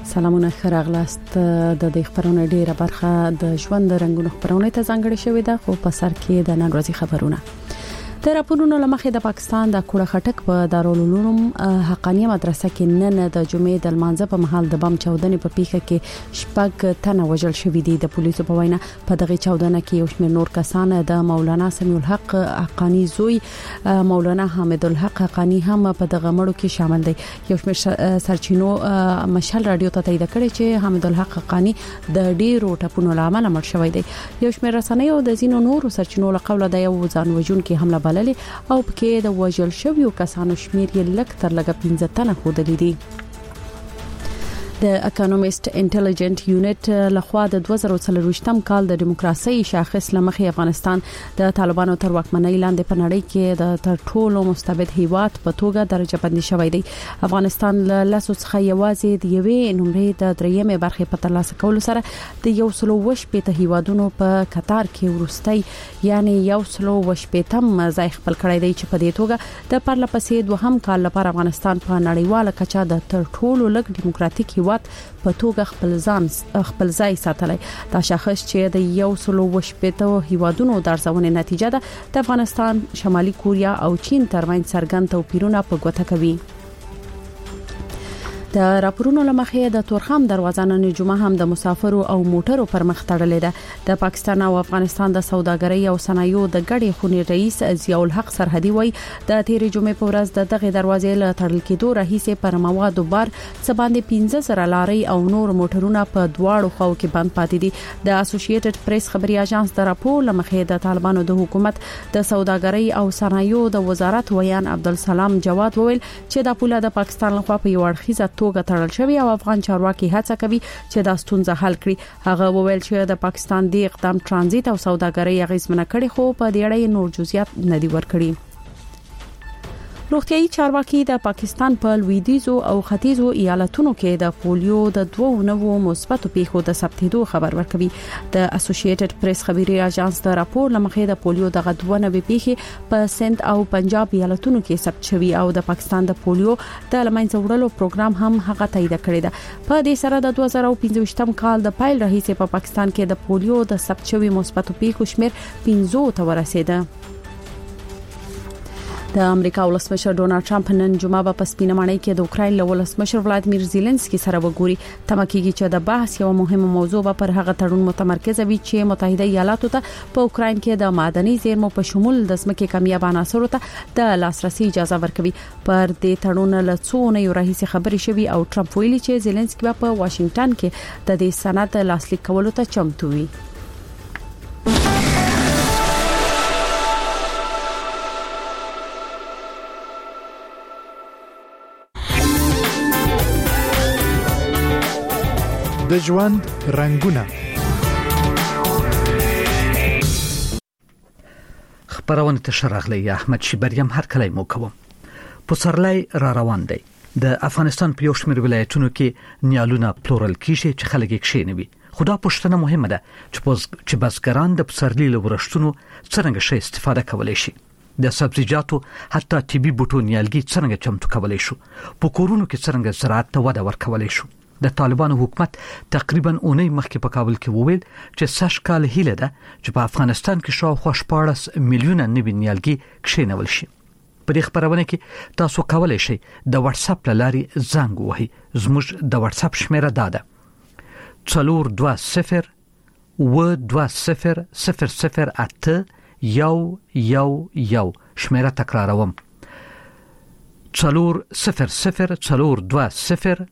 سلامونه خراغلاست د دې خبرونه ډیره برخه د ژوند رنگونو خبرونه ته ځانګړې شوې ده خو په سر کې د نن ورځې خبرونه د راپورونو لمخې د پاکستان د کوړه خټک په دارالعلوم حقانیه مدرسه کې نن د جمعې د لمانځه په محل د بم چاودنې په پیښه کې شپږ تنه وژل شوې دي د پولیسو په وینا په دغه چاودنه کې یو شمېر نور کسان د مولانا سمیع الحق حقانی زوی مولانا حامد الحق حقانی هم په دغه مړو کې شامل دي یو شمېر سرچینو مشال رادیو ته تایید کړی چې حامد الحق حقانی د ډیرو ټاپونو لامل مړ شوی دی یو شمېر رسنیو د زینو نورو سرچینو له قوله د یو ځان وژونکي حمله بللې او پکې د وژل شویو کسانو شمیر یې لږ تر لږه 15 تنه ښودلې دي د اکونومیست انټيليجنت یونټ لخوا د 2023م کال د دیموکراسي شاخص لمخې افغانستان د طالبانو تر واکمنۍ لاندې په نړۍ کې د تر ټولو مستبد هیواد په توګه درجه بندي شوی دی افغانستان له لاسو څخه یوازې د یوې نمرې د درېمې برخې په ترلاسه کولو سره د یو سلو وشپېته هیوادونو په قطار کې ورستۍ یعنی یو سلو وشپېتم ځای خپل کړی دی چې په دې توګه د پرله پسې دوهم کال لپاره افغانستان په نړیواله کچه د تر ټولو لږ دیموکراتیک په توګه خپل ځای ساتلی دا شاخص چې د یو سلو وشپېته هیوادونو د ارزونې نتیجه ده د افغانستان شمالي کوریا او چین ترمنځ څرګند توپیرونه په ګوته کوي د راپورونو لمخې د تورخم دروازه نن جمعه هم د مسافرو او موټرو پر مخ تړلې ده د پاکستان او افغانستان د سوداګرۍ او صنایعو د ګډې خونې رئیس ضیاء الحق سرحدي وای د تیرې جمعې په ورځ د دغه دروازې له تړل کېدو راهیسې پر موادو بار څه باندې 15 سره لاري او نور موټرونه په دواړو خواو کې بند پاتې دي د اسوسییټډ پریس خبري اژانس د راپور لمخې د طالبانو د حکومت د سوداګرۍ او صنایعو د وزارت ویان عبدالسلام جواد وویل چې د پوله د پاکستان لخوا په یو اړخیزه توګه تړل شوی او افغان چارواکي هڅه کوي چې دا ستونزه حل کړي هغه وویل چې د پاکستان د اقدام ترانزیت او سوداګرۍ اغیزمنه کړي خو په دې اړه نور جزئیات نه دي ورکړي روغتيایي چارواکي د پاکستان په لویدیځو او ختیځو ایالتونو کې د پولیو د دوه نوو مثبتو پیښو د ثبتېدو خبر ورکوي د اسوسییټډ پریس خبري اژانس د راپور لمخې د پولیو د دوه نوې پیښې په سند او پنجاب ایالتونو کې ثبت شوي او د پاکستان د پولیو د لمنځه وړلو پروګرام هم هغه تایید کړی دی په دې سره د 2015م کال د پایل راهیسې په پاکستان کې د پولیو د ثبت شوي مثبتو پیښو شمیر 15 ته ورسیده د امریکا ولسمشر ډونالد ټرمپ نن جمعه په سپینه ماڼۍ کې د اوکرين له ولسمشر ولادیمیر زيلنسکي سره وګوري تمکیږي چې د بحث یو مهمه موضوع به پر هغه تړون متمرکز وي چې متحده ایالاتو ته په اوکرين کې د معدني زیرمو په شمول د ځمکې کمیاب عناصرو ته د لاسرسي اجازه ورکوي پر دې تړون له څو نه یو راهیسي خبري شوی او ټرمپ ویلي چې زيلنسکي په واشنگټن کې د دې سند لاسلیک کولو ته چمتو وي د ژوند رنگونه خبرونه تشرغلی احمد شیبریم هر کله مو کوم پسرلی را روان دی د افغانستان په یو شمېر ولایتونو کې نیالونه پلورل کیږي چې خلک یې کښینوي خدا پښتنه مهمه ده چې بزګران د پسرلی له ورښتونو څنګه شي استفاده کولای شي د سبزیجاتو حتی طبي بوټو نیالګي څنګه چمتو کولای شو په کورونو کې څنګه زراعت ته وده ورکولای شو د طالبانو حکومت تقریبا اونۍ مخکې په کابل کې وویل چې سږ کال هیله ده چې په افغانستان کې شاوخوا 14 میلیونه نوي نیالګي کښینول شي په دې خبرونه کې تاسو کولای شئ د واتس اپ لارې زنګ ووهئ زموږ د واتس اپ شمیره ده 420 020 شمیره تکراروم 420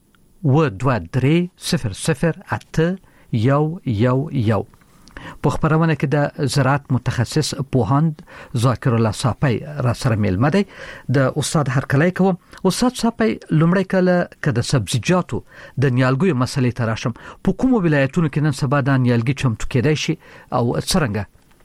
و2300 په خبرونه کې د زراعت متخصص پوهاند ذاکر الله صافی را سره ملمه دی د استاد هرکلی کوم استاد صافی لومړی کله که د سبزیجاتو د نیالګیو مسلې تراشم په کوم ولایتونو کې نن سبا د نیالګي چمتو کېدای شي او څنګه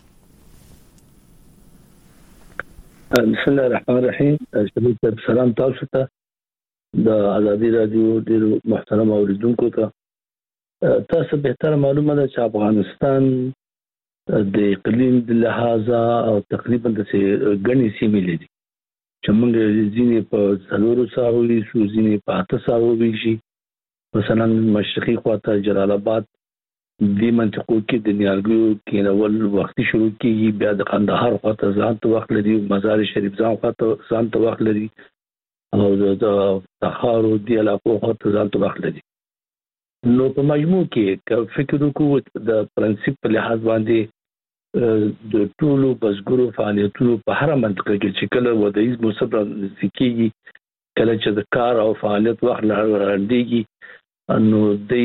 بسم الله الرحمن الرحیم شریف سلام تاسو ته د ازادي رادیو ډیر محترم اوریدونکو ته تاسو به تر معلومه ده چې افغانستان د اقلیم د لحاظه او تقریبا د غني سیمې لري چې موږ ځینې په څلورو ساحو وي ځینې په 8 ساحو وي شي مثلا مشرقي خواته جلال آباد د منطقو کې د نیالګیو کېنول وختي شروع کیږي، بیا د قندهار خواته ځان ته وخت لري، مزار شریف ځان ته وخت لري، او د تخار او د علاقو خواته ځان ته وخت لري. نو په مجموع کې فکر وکړو د پرنسپ په لحاظ باندې د ټولو بزګرو فعالیتونو په هر منطقه کې چې کله ودایي موسم راځي، کله چې د کار او فعالیت وخت لري، نو د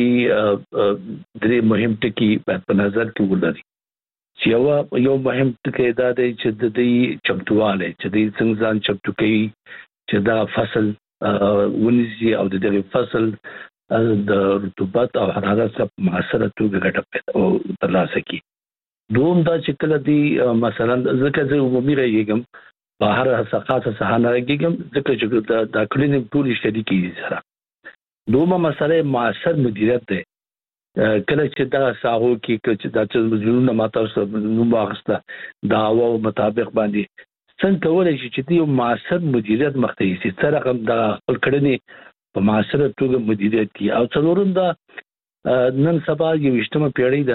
درې مهم ټکي په نظر کې ولري. چې یو مهم ټکی دا دی چې د دې چمتواله چې د څنګه ځان چمتو کوي چې دا فصل ونیسي او د دې فصل د رطوبت او حرارت څخه معاصره توګه ګټه ترلاسه کړي. دوم دا چې کله دی مثلا ځکه زه عمومي راګم په هر ثقافت سهانه راګم ځکه چې د کلینیک ټول شریکي سره دومره مسله معاصر مدیریت ده. کله چې دا ساحو کې چې د مزونو ماته نو واغسته دا او مطابق باندې څنګه کولای شي چې یو معاصر مدیریت مخته شي تر رقم د خپل کړنې په معاصر توګه مدیریت کی. او څلورم دا نن سبا یو اجتماعي پیړۍ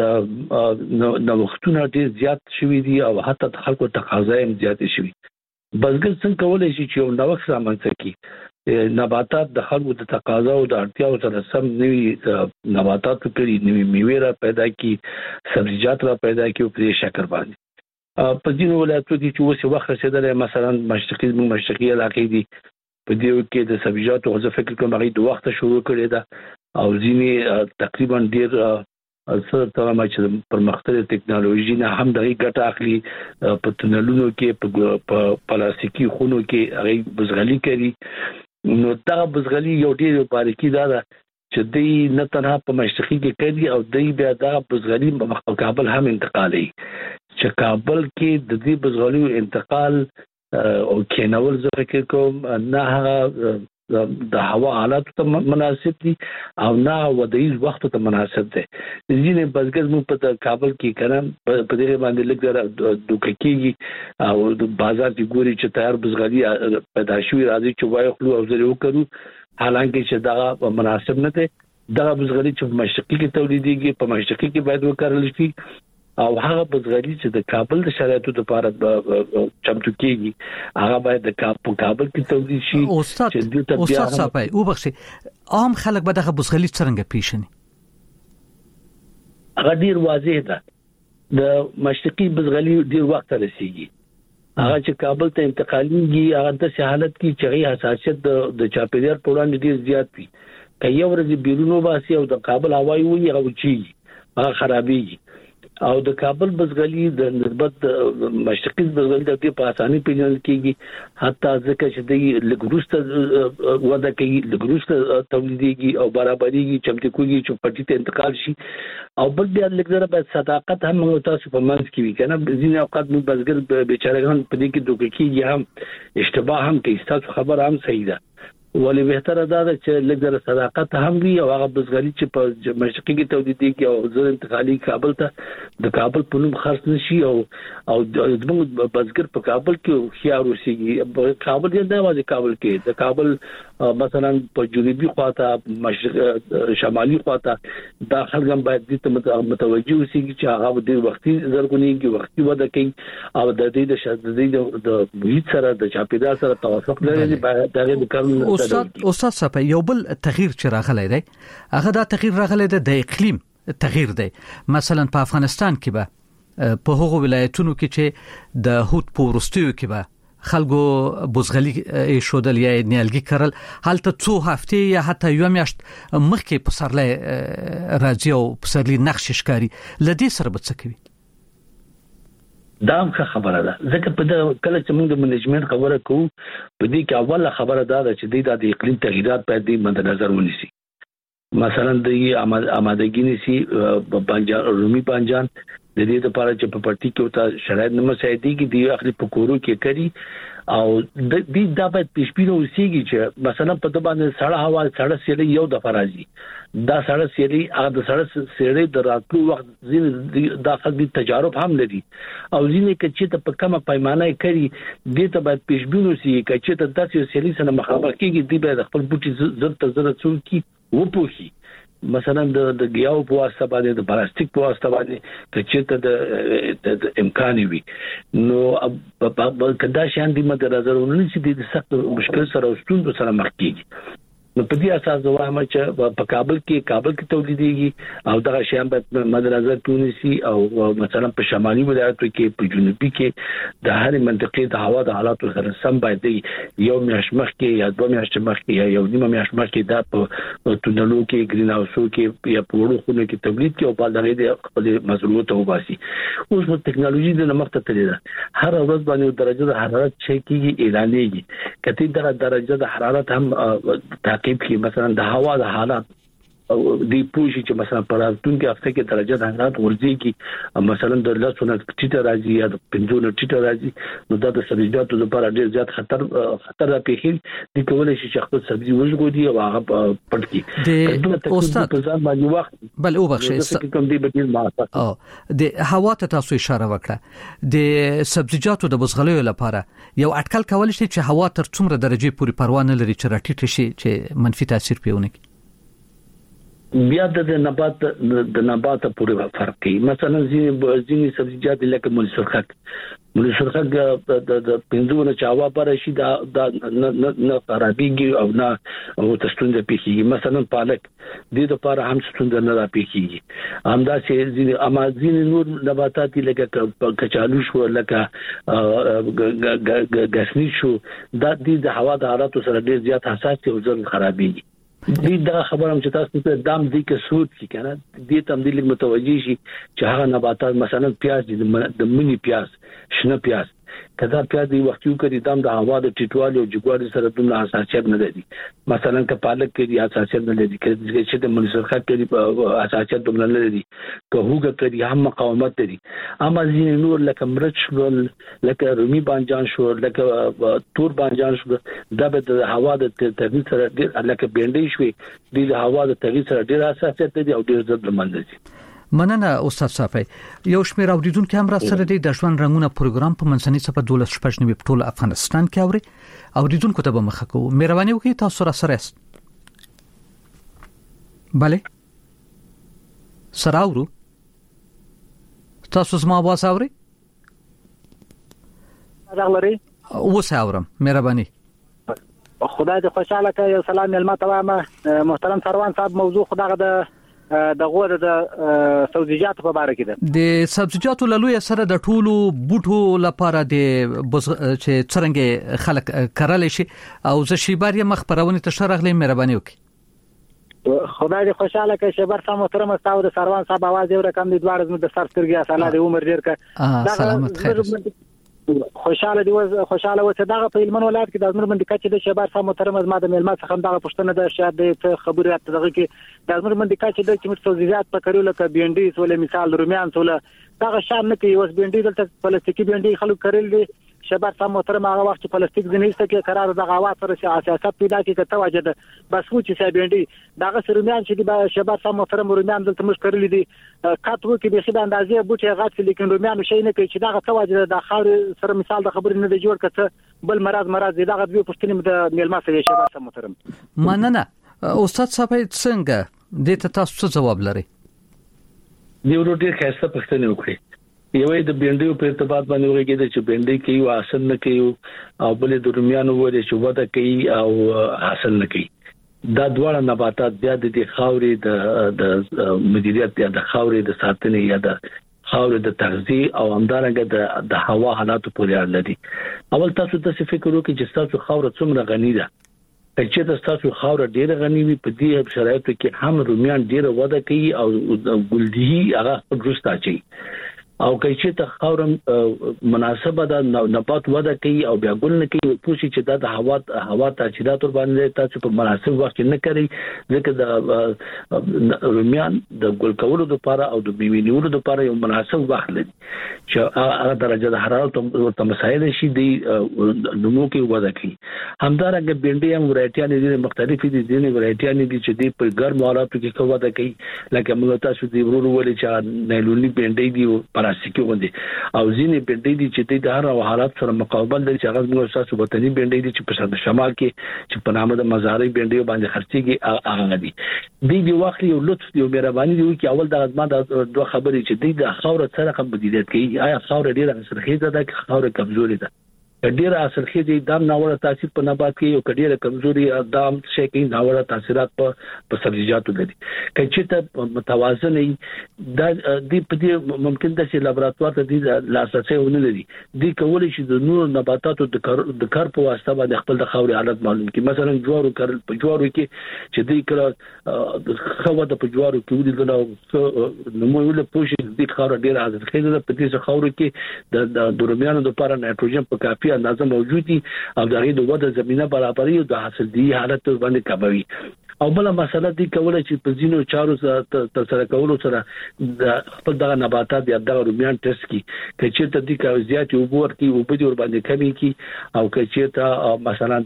ده، نو وختونه ډیر زیات شوي دي او حتی خلکو تقاضا هم زیات شوي. بزګر څنګه کولای شي چې یو نوښت رامنځته کړي، نباتات د خلکو د تقاضا او د اړتیاو سره سم نوي نباتات کړي، نوي میوې را پیدا کړي، سبزیجات را پیدا کړي په دې شکل باندې. په ځینو ولایتونو کې چې اوس وخت رسیدلی، مثلا مشرقي علاقې دي، په دې کې د سبزیجاتو غوښه فکر کوم هغه د وخت شروع کړي ده، او ځینې تقریبا ډیر سره تمام چې پرمختللې ټکنالوژي نه هم دغه ګټه اخلي. په تنلونو کې په پلاستیکي خونو کې هغه بزغلي کوي. نو دا بزغلي یو ډیر باریکی ده چې دوی نه تنها په مشرقي کې کوي او دوی بیا دا بزغلي په کابل هم انتقالي، چې کابل کې د دې بزغلي انتقال او کېنول ځکه کوم نه هغه د هوا حالات ته مناسب دي او نه ودایي وخت ته مناسب دي. ځینې بزګر مو په کابل کې کړم په دې باندې لږ دوکه کېږي او د بازار کې ګوري چې تیار بزغلي پیدا شوی راځي چې وایي خلو او زری وکړو، حالانکه چې دا مناسب نه دی. دا بزغلي چې په مشرقي کې تولیدېږي په مشرقي کې باید وکړل شي، او هغه بزغلي چې د کابل د شرایطو لپاره چمتو کیږي هغه باید د کابل کې تولید شي. استاد صاحب وبخښي، عام خلک به دغه بزغلي څنګه پیژني؟ هغه ډیر واضح ده، د مشرقي بزغلي ډیر وخت رسیږي، هغه چې کابل ته انتقالېږي هغه د حالت کې چې حساسیت د چاپیریال په وړاندې ډیر زیات وي. که یو ورځ بیرونو باسي او د کابل هوایي وي هغه چی هغه خرابېږي. او د کابل بزغلي د نسبت مشرقي بزغلي د په اساني پیژندل کېږي، حتی ځکه چې د لګروسته وده کوي، لګروسته تولیدېږي او برابرېږي، چمتو کوي چې پټي ته انتقال شي. او بل بیا لږ باید صداقت هم تاسو په منځ کې وي، کنه ځینې اوقات مو بزګر بیچارهګان په دې کې دوکه کېږي، هم اشتباه هم کوي، تاسو خبر هم صحیح ده، ولی بهتره ده چې لږ صداقت هم وي. او هغه بزغلي چې په مشرقي کې تولیدېږي او زر انتقالي کابل ته د کابل په نوم خرڅ نشي او زموږ بزګر په کابل کې خيار اوسېږي. کابل یې نه واځي، کابل کې د کابل مثلا په جنوبي خواته مشرق شمالي خواته دا خلک هم باید دې ته متوجه اوسېږي چې هغه د وختي زرغونېږي، وختي وده کوي او د دې د محیط سره د چاپیریال سره توافق لري. دغه د کارونو استاد صاحب یو بل تغییر چې راغلی دی، هغه دا تغییر راغلی دی د اقلیم تغییر دی. مثلا په افغانستان کې به په هغو ولایتونو کې چې د هوت پورستیو کې به خلکو بزغلي شودل یا نیالګي کرل، هلته څو هفته یا حتی یو میاشت مخکې پسرلی راځي او پسرلی نقش ښکاري، لدې سره به څه کوي؟ دا هم خبره ده، ځکه په کله چې موږ د منیجمنت خبره کوو په دې کې اوله خبره دا ده چې د اقلیم تغیرات باید د مد نظر ونیسي. مثلا د آمادګي نيسي بانجان رومي بانجان د دې لپاره چې په پټي کې وتا شرایط نه مساعدېږي دی اخلي په کورو کې کوي او د دې د باید پېشبینه وسیږي چې مثلا په د باندې سړه هوا سړه سیلې یو د فرازي دا سړه سیلې هغه د سړه سیلې د راتلو وخت ځین د خپل تجارب هم لري او ځینې کې چې په کومه پیمانه کوي دې ته باید پېشبینه وسیږي چې د داسې سیلې سره مخامخ کېږي دی باید خپل بوټي زړه ته زړه څوکي وپوښي مثلا د ګیاو په واسطه باندې د پلاستیک په واسطه باندې کچته د امکان وي نو کدا شان دي مدرزرونه چې د سخت مشکل سره وستون سره مخ کیږي نو په دې اساس وایم چې په کابل کې تولیدېږي او دغه شیان په مدرزه تونسي او مثلا په شمالي ولایتو کې په جنوبي کې د هر منطقې د هوا د حالاتو سره سم باید یو میاشت مخکې یا دوه میاشتې مخکې یا یو نیمه میاشت مخکې دا په تونلو کې گرین هاوسو کې یا په وړو خونو کې تولید کې او په دغه د خپل مسؤلیت وباسي اوس په ټکنالوژي د مخته تللی ده هر ورځ باندې درجه د حرارت چک کیږي اعلانېږي کته دغه درجه د حرارت هم کې مثلا د هوا د حالات او د پوښي چې مثلا په راتلونکي هفته کې درجه د حرارت ورځي مثلا د لاسونه ټیټه راځي یا د پنځونه ټیټه راځي نو دا د سبزیجاتو لپاره ډیر زیات خطر راپېښي د کولای شي چې خپل سبزي وژغوري او هغه پټ کړي د استاد په ځان باندې وخت بل او بخښه کوم دی بدیل ما د هوا ته تاسو اشاره وکړه د سبزیجاتو د بسغلیو لپاره یو اټکل کول شي چې هوا تر څومره درجه پورې پروا نه لري چې راټیټ شي چې منفي تاثیر پیونه بیا د نبات پورې فرق کوي مثلا ځینې سبزیجات لکه مولي سرخک د پنځونه چاوا پر شي دا نه خرابيږي او نه او تستونده پیږي مثلا پالک د لپاره هم ستونده نه راپیږي همدا چې ځینې نور نباتات لکه کچالو شو لکه غسنی شو د هوا د حالاتو سره ډیر زیات حساس او ځل خرابيږي دا خبرم چې تاسو ته دام دي کې سود کی کنه دې تم دې متوجي شي چې هغه نباتات مثلا پیاز د منی پیاز شنه پیاز کدا پیاز دی وخت یو کړي دام د هوا د ټیټوالي او جګوالي سره دومره حساسیت نه لري مثلا که پالک کې دی حساسیت نه لري چې د منسرخه کې دی حساسیت دومره نه لري که هوګه کې هم مقاومت لري اما ځینې نور لکه مرچ لکه رومي بانجان شو لکه تور بانجان شو دا به د هوا د تغییر سره لکه بینډي شوی د هوا د تغییر سره ډیر حساسیت دی او ډیر ضد لمنځي مننه استاد صافی یو شمېر اوریدونکو هم را سره د ژوند رنگونه پروګرام په منځني صفه 12 په ټول افغانستان کې اوري اوریدونکو ته به مخه کوو مهرباني وکړئ تاسو را سره است bale سراورو تاسو زما आवाज اوري راغلري اوس اورم مهرباني خدای دې خوشاله کړي سلام علمه تمامه محترم سروان صاحب موضوع خدای د غوړ د سبزیجاتو په اړه کې ده د سبزیجاتو لوی سره د ټولو بوټو لپاره د چې څنګه خلک کارل شي او زه شیبار یې مخبرونه ته شرغلې مهرباني وکړي خدای دې خوشاله کړي شیبار صاحب محترم استاد د سروان صاحب आवाज یو رقم د دوار زموږ د سرسترګي اصله د عمر ډیر کا سلامت خیر خوشاله وڅ دغه په علمن ولایت کې د ازمر منډي کچې د شیبار صاحب محترم از ما د میلمه څخه دغه پښتنه د شاید د خبرې دغه کې د ازمر منډي کچې د چې سبزیجات په کړو لکه بینډي سول مثال رومیان سول دغه شان نه کوي وس بینډي دلته پلاستیکي بینډي خلک کړل دي شیبار صاحب محترم هغه وخت پلاستیک ځنیسته کې قرار دغه واټ سره سیاست پیدا کې کته وجه ده بس و چې بینډي دغه رومیان چې د شیبار صاحب محترم رومیان دلته مش کړل دي کاتو کې به خدای اندازې بوټي غاټ لیکن رومیان شي نه کوي چې دغه توجه د خاور سره مثال د خبرې نه دی جوړ کړه بل مرز دغه دوی پښتني د میلمه سره شیبار صاحب محترم مننه استاد صاحب څنګه د تاسو جواب لري دی ورته خاصه پښتني وکړي یوې د بینډیو په ارتباط باندې وګورئ چې بینډي کې یو حاصل نه کوي او بلې د رومیانو وره چې وده کوي او حاصل نه کوي دا ډول نباتات بیا د خاورې د مدیریت یا د خاورې د ساتنې یا د خاورې د تغذیه او همدارنګه د هوا حالاتو پورې اړه لري اول تاسو ته فکر وکړئ چې تاسو خاور څومره غني ده چې تاسو خاور ډیره غني وي په دې شرایطو کې هم رومیان ډیره وده کوي او ګلدی هغه درسته چي او کله چې ته خاورم مناسبه ده نبات وده کوي او بیا ګل نه کوي پوښي چې د هوا تاثیرات ور باندې تاسو په مناسب وخت نه کوي ځکه د رومیان د ګل کولو لپاره او د بیوی نیولو لپاره یو مناسب وخت لري چې هغه درجه د حرارت ورته مسایل شي د نمو کې وده کوي همدارنګه بینډي هم ورایټیان دي مختلفې دي ځینې ورایټیان دي چې د په ګرم حالاتو کې وده کوي لکه موږ تاسو دی ورو ولې چې نیلونی بینډي دي پلاستیکي غوندي او ځینې بنډې دي چې د هر حالت سره مقابل دي چې هغه موږ تاسو وطني بنډې دي چې په شمال کې چې په نامه د مزاري بنډې باندې خرڅيږي هغه دي د وخت یو لطف یو مهرباني دی چې اول د ما د دوه خبرې چې د خاور سره کوم بدیلت کوي آیا خاور ډیره سرخیزه ده که خاور کمزوري ده ډیره سرخیزه دام ناوړه تاثیر په نبات کې او ډیره کمزوري دام شي کې ناوړه تاثیرات په سبزیجاتو لري چې ته متوازن د دې په دې ممکن د چې لابراتوار ته د لاسرسي ونه لري د کولای شي د نور نباتاتو د کار په واسطه باندې خپل د خاورې حالت معلوم کړي مثلا جوارو کارل په جوارو کې چې د کړه خو د په جوارو کې ودی نو موږ له پوښي د خاور ډیره سرخیزه په دې خاورو کې د درومیانو لپاره نایتروجن په کافي اندازه موجود دي او دغه د وده زمينه برابرۍ او د حاصل دی حالت باندې کموي او بل مسله دي کولای چې په ځینو چارو تر سره کولو سره د خپل دغه نباتات یا د رومیان ټیسټ کی چې ته د کا زیات او ورکی او په دې ور باندې کمی کی او چې ته مثلا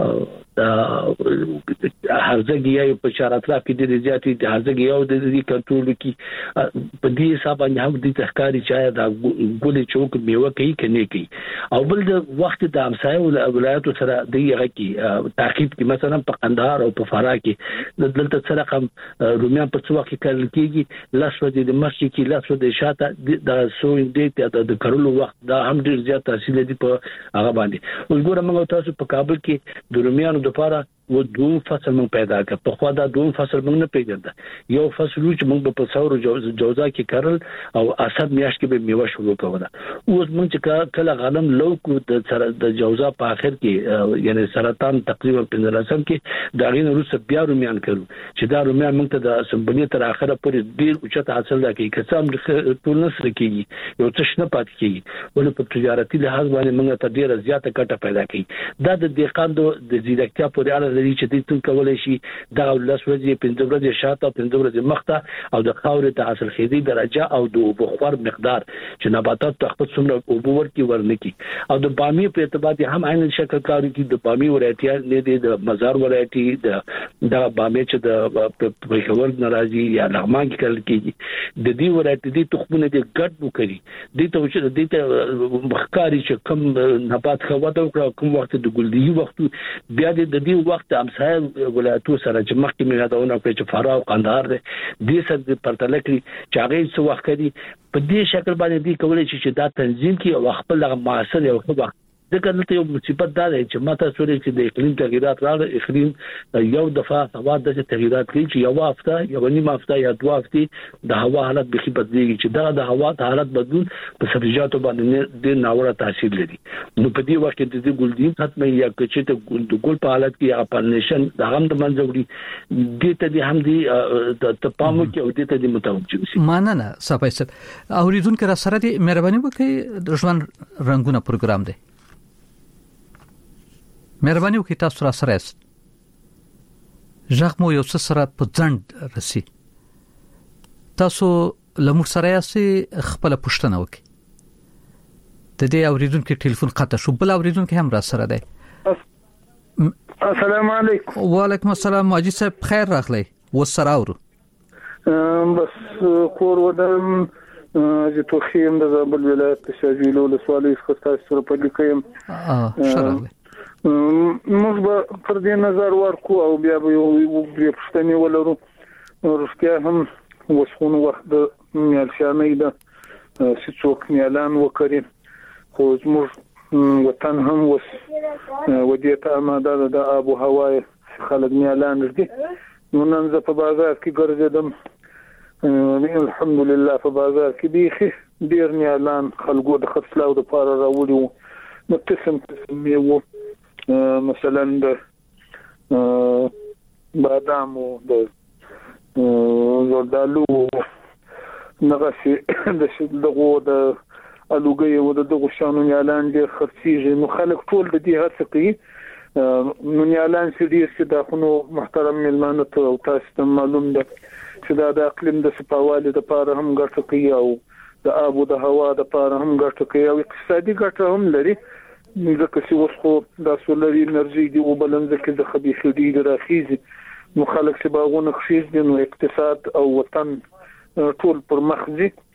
هرزګي یا په شارات را کې د زیاتې د هرزګي او د دې کنټرول کی په دې حساب باندې هم د تحقیقي چا د ګولې چوک میوه کوي کني کوي او بل د وخت د امسایو ولایتو سره د یغه کې تعقیب کی مثلا په قندهار او په فراه کې دلته سره کوم رومیان په څو کې کړل کېږي لاسو د مشي کې لاسو د شاته د سوین د کارولو وخت دا هم ډیر زیات تاثیر لري په هغه باندې وګوره موږ تاسو په کابل کې د رومیانو لپاره و دوم فصل موږ پیدا کړ په خوا دا دوم فصل موږ نه پیژنده یو فصل چې موږ په ثور جوزا کې کړل او اسد میاشت کې به میوه شروع کوله اوس موږ چې کله غنم لو کو د جوزا په اخر کې یعنی سرطان تقریبا 15 کې دا غین روس بیا رومیان کړو چې دا رومیان موږ ته د سمبلي تر اخره پورې ډیر اوچت حاصل راکړي کسام ټول نسل کېږي یو څه نه پات کېږي ولې په تجارتي لحاظ باندې موږ ته ډیره زیاته ګټه پیدا کړي دا د دهقان د زیرکتیا په اړه لري چې د کولای شي دا ولس ورځي 15 ورځې شاته 15 ورځې مخته او د خاورې ته حاصل خېدي درجه او د بخار مقدار چې نباتات تخپل څومره او ورکی ورنکي او د بامی په اعتبار هم عین شکل کاری کې د بامی ورایټي نه دي د مزار ورایټي د بامی چې د پېښور ناراضي یا لغمان کې کول کېږي د دې ورایټي د تخمونه د ګډ وکړي د ته مخکاري چې کوم نبات خواته او کوم وخت د ګلدي وخت بیا د دې وخت امثال ولایتو سره چې مخکې مې دا ونه کړ چې فراه او قندهار دې سره پرتله کړی چې هغه څه وخت کړي په دې شکل باندې دې کولای شي چې دا تنظیم کې او خپل معاصر یو خبره ځکه دلته یو مصیبت دا دی چې ماته سوري چې د اقلیم تغیرات راغلي اقلیم یو دفعه هوا د تغیرات کوي چې یو هفته یو نیم هفته یا دوه هفته د هوا حالت به بدلیږي چې دا د هوا حالت بدلون په سبزیجاتو باندې د ناوړه تاثیر لري نو په دې وخت کې د ګلدین ختمه یا چې ته د ګل په حالت کې یا پالنیشن د هم د منځوري د ته د هم دي د پامو کې او د ته د متوجه شي ماننه صاحب اوریدونکو را سره دي مهرباني وکړئ د ژوند رنگونه پروګرام دی مهرباني وکړئ تاسو را سره است ژغ مو یو څه سره په ځند رسی تاسو لمر سره یې خپل پښتنه وکړئ د دې اوریدونکو ټلیفون قطع شو بل اوریدونکو هم را سره دی السلام علیکم وعلیکم السلام ماجد صاحب خیر راغلی وسره اورو بس کور ودم چې توخیم د زابل ولایت شاجویلو لسوالي خسته سره په لیکم شرله موږ به پر دې نظر ورکو او بیا به یو پښتني ولرو ورسته هم وسخون وخت د میلشانې ده چې څوک اعلان وکړي خو موږ وطن هم وس ودې ته آماده د ابو هوا خلک اعلان کړي نو نن زه په بازار کې ګرځیدم الحمدلله په بازار کې بيخي ډیر اعلان خلکو د خرڅلاو لپاره راوړي نو قسم میوه مثلا د بادام او د زردالو نغشي دغه د الوګي او دغه شانو اعلان دي خرڅيږي نو خلک ټول د دې هڅه کوي نو اعلان چې د خونو محترم ملمانه ته او تاسو ته معلوم ده چې د اقلیم د صفاوالي لپاره هم ګټه کوي او د آب او د هوا لپاره هم ګټه کوي او اقتصادي ګټه هم لري ځکه چې اوس خو د سولري انرژي دی او بلند کې د خبيث دی راخیزي نو خلک چې باغونه خشيز دي نو اقتصاد او وطن ټول پر مخ دي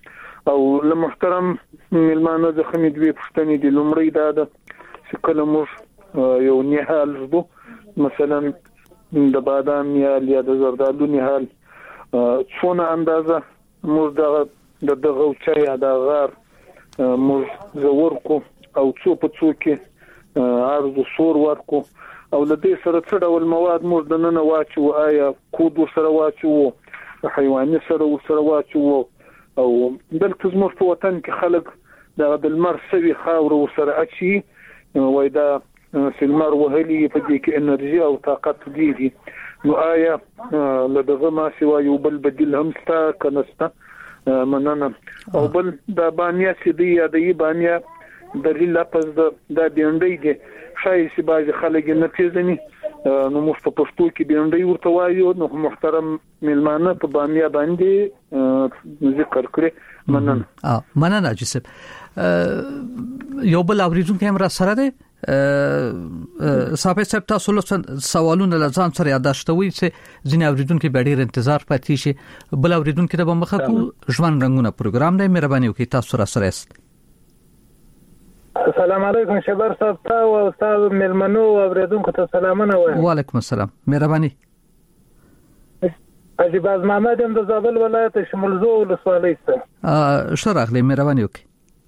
او له محترم ملمانو د خمید وی پښتني د لومړی دا د کله موږ یو نهال زدو مثلا د بادام یا د زردالو نهال څونه اندازه موږ دغه چا یا د غار موږ زور کو او څو په څو کې عرض سور ورکو او لدې سره څه ډول مواد موږ د نن واچو آیا کود سره واچو حیواني سره واچو او دلته زموږ په وطن کې خلک د المر سوي خاور سره اچي وای دا سلمر وهلي په دې کې انرژي او طاقت دي نو آیا لدغه ما سوا یو بل بدیل هم ستا کنستا مننه او بل د بانیا سیدی یا د بانیا د لپس د بیندې دي شای سی باز خلک نه پیژني نو موږ په پښتو کې بیندې ورته وایو نو محترم ملمانه په بانیا باندې ذکر کړی مننه جسب یو بل اوریدونکو هم را سره ده صاحب تاسو له سوالونو لزان سره یاداشتوي چې ځینې اوریدونکو به ډیر انتظار پاتې شي بل اوریدونکو د بمخه کو ژوند رنگونه پروګرام دی مهرباني وکړئ تاسو را سره است السلام علیکم شبر صاحب تاسو او استاد ملمنو اوریدونکو ته سلامونه وایم وعلیکم السلام مهرباني اجي باز محمد هم د زابل ولایت شمولزو ولسوالۍ څخه شراغلی مهرباني وکړئ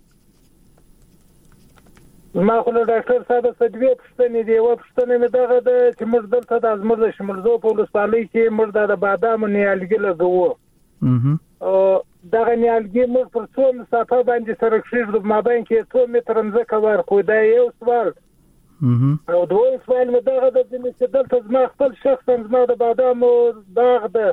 ما خو له ډاکټر صاحب سدوی پښتنې دی و پښتنې مې دغه د چې موږ دلته د ازمر د شمولزو په ولسوالۍ کې موږ د بادام نیالګي لګو او دغه نیالګي موږ پر څو مسافه باندې سره کښېږدو ما باندې 2 متر ځکه ورکو دا یو سوال او دوه سوال مې دغه د چې دلته زما خپل شخصا زما د بادام دغه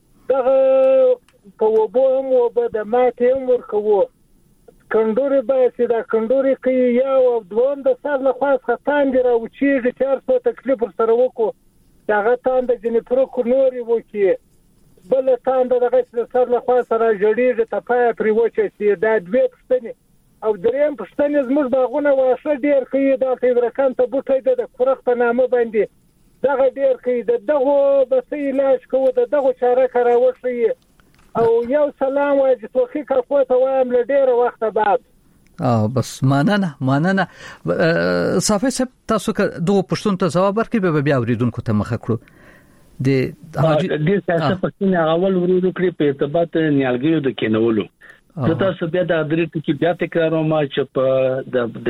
په وبو هم و د ماته هم ورکو کندوري باسي دا کندوري کې یو او دوم د سر له خاص خطان دی راو چې 400 تکلیف سره وکړو هغه تان د جنپرو کورنوري وکي بل تان دغه سر له خاص سره جوړیږي ته پای پرې وچه سي دا دوی پښتني او دریم پښتني زموږ باغونه واشه ډیر کوي دا تیرکان ته بوټي د فرخ په نامه باندې دغه ډیر کوي دغه بسې علاج کوي دغه چاره کراوشي او یو سلام واجب توفیق اخوته وایم له ډیره وخت بعد بس مننه صافي سب تاسو که دوه پښتون ته جواب ورکړي به بیا اوریدونکو ته مخه کړو د حاجی د سیاست پښتون اول ورو کړی په ارتباط نیالګیو د کینولو تاسو بیا د درې کې بیا تکراروم چې په د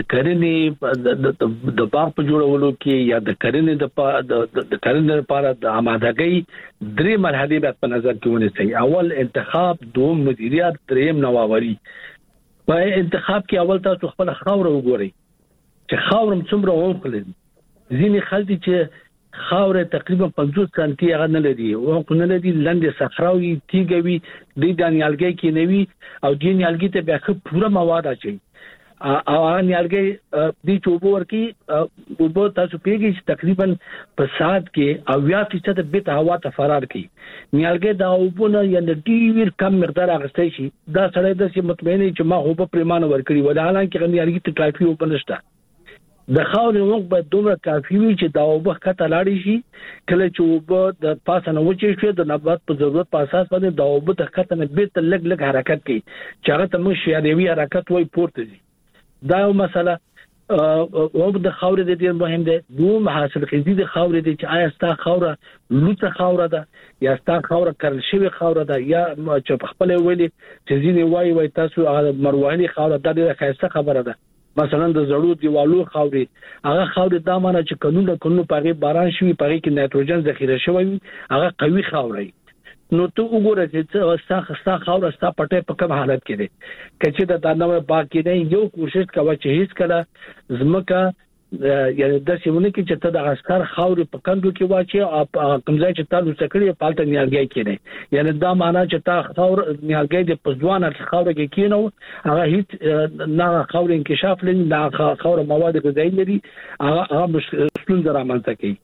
کرنې د باغ په جوړولو کې یا د کرنې د کرنې لپاره د آمادګۍ درې مرحلې به په نظر کې ونیسئ اول انتخاب دوم مدیریت دریم نوآوری په انتخاب کې اول تاسو خپل خاور وګورئ چې خاورم څومره وکړي ځینې خلک چې خاور تقریبا 50 سانتي هغه نه لري او نه لري لاندې صحراوي تیګوي د دانیالګي کې نوي او د دانیالګي ته بیا خو پوره مواد اچي او دانیالګي د چوبو ورکی وبو تاسو پیږي چې تقریبا په ساعت کې او 80% بیت هوا ته فرار کوي نیالګي دا وبونه یا د ډیر کم مقدار اغستې شي دا سړی د سي مطمئن چې ما هو په پریمانه ورکړي ولا حالانکه نیالګي ته کافي وبنشته د خاورې موږ به دومره کافي وي چې دا وبه کته لاړی شي کله چې وبه د پاسه نو وچې شي د نبات په ضرورت په اساس باندې دا وبه د کته نه بیت لګ حرکت کوي چې هغه ته موږ شیاروي حرکت وای پورته دي دا یو مسله او د خاورې د ډیر مهم دی دوم حاصل خېزي د خاورې د چې آیا ستا خاوره لوڅه خاوره ده یا ستا خاوره کرل شوی خاوره ده یا چې خپل ویلي چې ځینې وای تاسو هغه مروهني خاوره د ډیره خاصه خبره ده مثلا د زړو دیوالو خاوري هغه خاوري دا معنی چې قانون پاره باران شوی پاره کې نایتروجن ذخیره شوی هغه قوي خاوري نو ته وګوره چې ستا خاور ستا پټه په کوم حالت کې دي کچې د دانه باغ کې نه یو کوشش کوي چې هیڅ کله زمکه یعنی د سیمونه کې چې ته د عسكر خاوري په کندو کې واچي او کمزای چې تاسو څکړي پالته نیالګي کې نه یعنی دا معنی چې تا خاور نیالګي د پزوانه خاور کې کینو هغه هیڅ نه خاور انکشاف لري نه خاور مواد غذایی لري هغه مشکل درامنځته کوي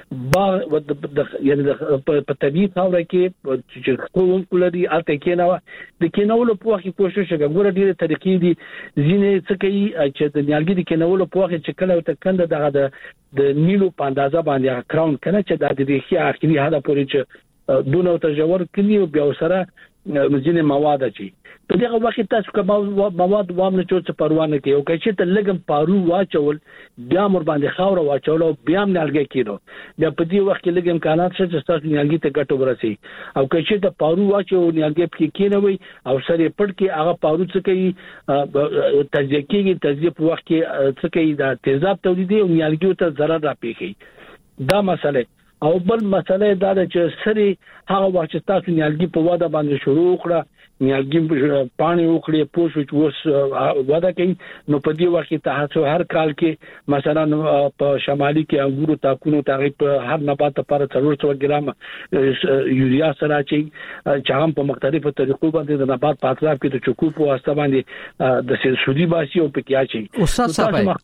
یعنی په طبيعي خاور کې چې کوم کولري الته کې نه د کینولو په وخت کوشش وکړه ګوره ډیره طریقې دي ځینې څه کوي چې د نیالګي د کینولو په وخت چې کله ته کنده دغه د نیلو په اندازه باندې کراون کنه چې د دې خي اخري هدا پورې چې دونه تجاور کړي او بیا سره ځینې مواد اچي په دغه وخت تاسو کوم مواد وامنه چې پروا نه کوي او چې ته لګم پارو واچول بیا مر باندې خاور واچول او بیا نیالګي کېدو بیا په دې وخت کې لګم امکانات شته چې تاسو نیالګي ته ګټه ورسي او چې ته پارو واچو نیالګي کې کېنوي او سره پټ کې هغه پارو څه کوي تجزیه کېږي تجزیه په وخت کې څه کوي دا تیزاب تولیدي او نیالګي ته ضرر راپېږي دا مسله او بل مسله دا چې سری هغه وخت تاسو نیالګي په واده باندې شروع کړه نیالګي پانی وکړي پوښ وس واده کوي نو په دې وخت ته هر کال کې مثلا په شمالي کې انګورو تاکونو تعریف هر نبات لپاره 300 ګرام یوریا سره چې هم په مختلفو طریقو باندې د نبات په اطراف کې د چکو په واسطه باندې د سلسودي باسي او پکې اچي استاد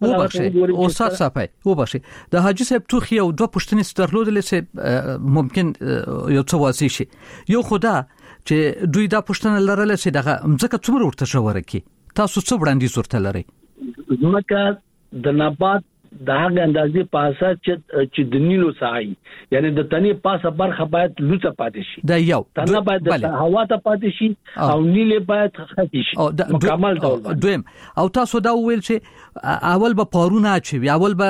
صاحب وبخښي د حاجی صاحب توخي او دوه پښتنې سترلودل چې ممکن یو څه واسي شي یو خدا چې دوی دا پښتنه لرله چې دغه مځکه څومره ورته شوره کی تاسو څو وړاندې ورته لري ځکه د نبات د هغه اندازې پاسه چې د نیلو ساحي یعنی د تنې پاسه برخه باید لوڅه پاتې شي دا یو تنه باید د هوا ته پاتې شي او نیلې باید ختی شي مکمل ډول دویم او تاسو دا ویل چې اول به پارونه اچي اول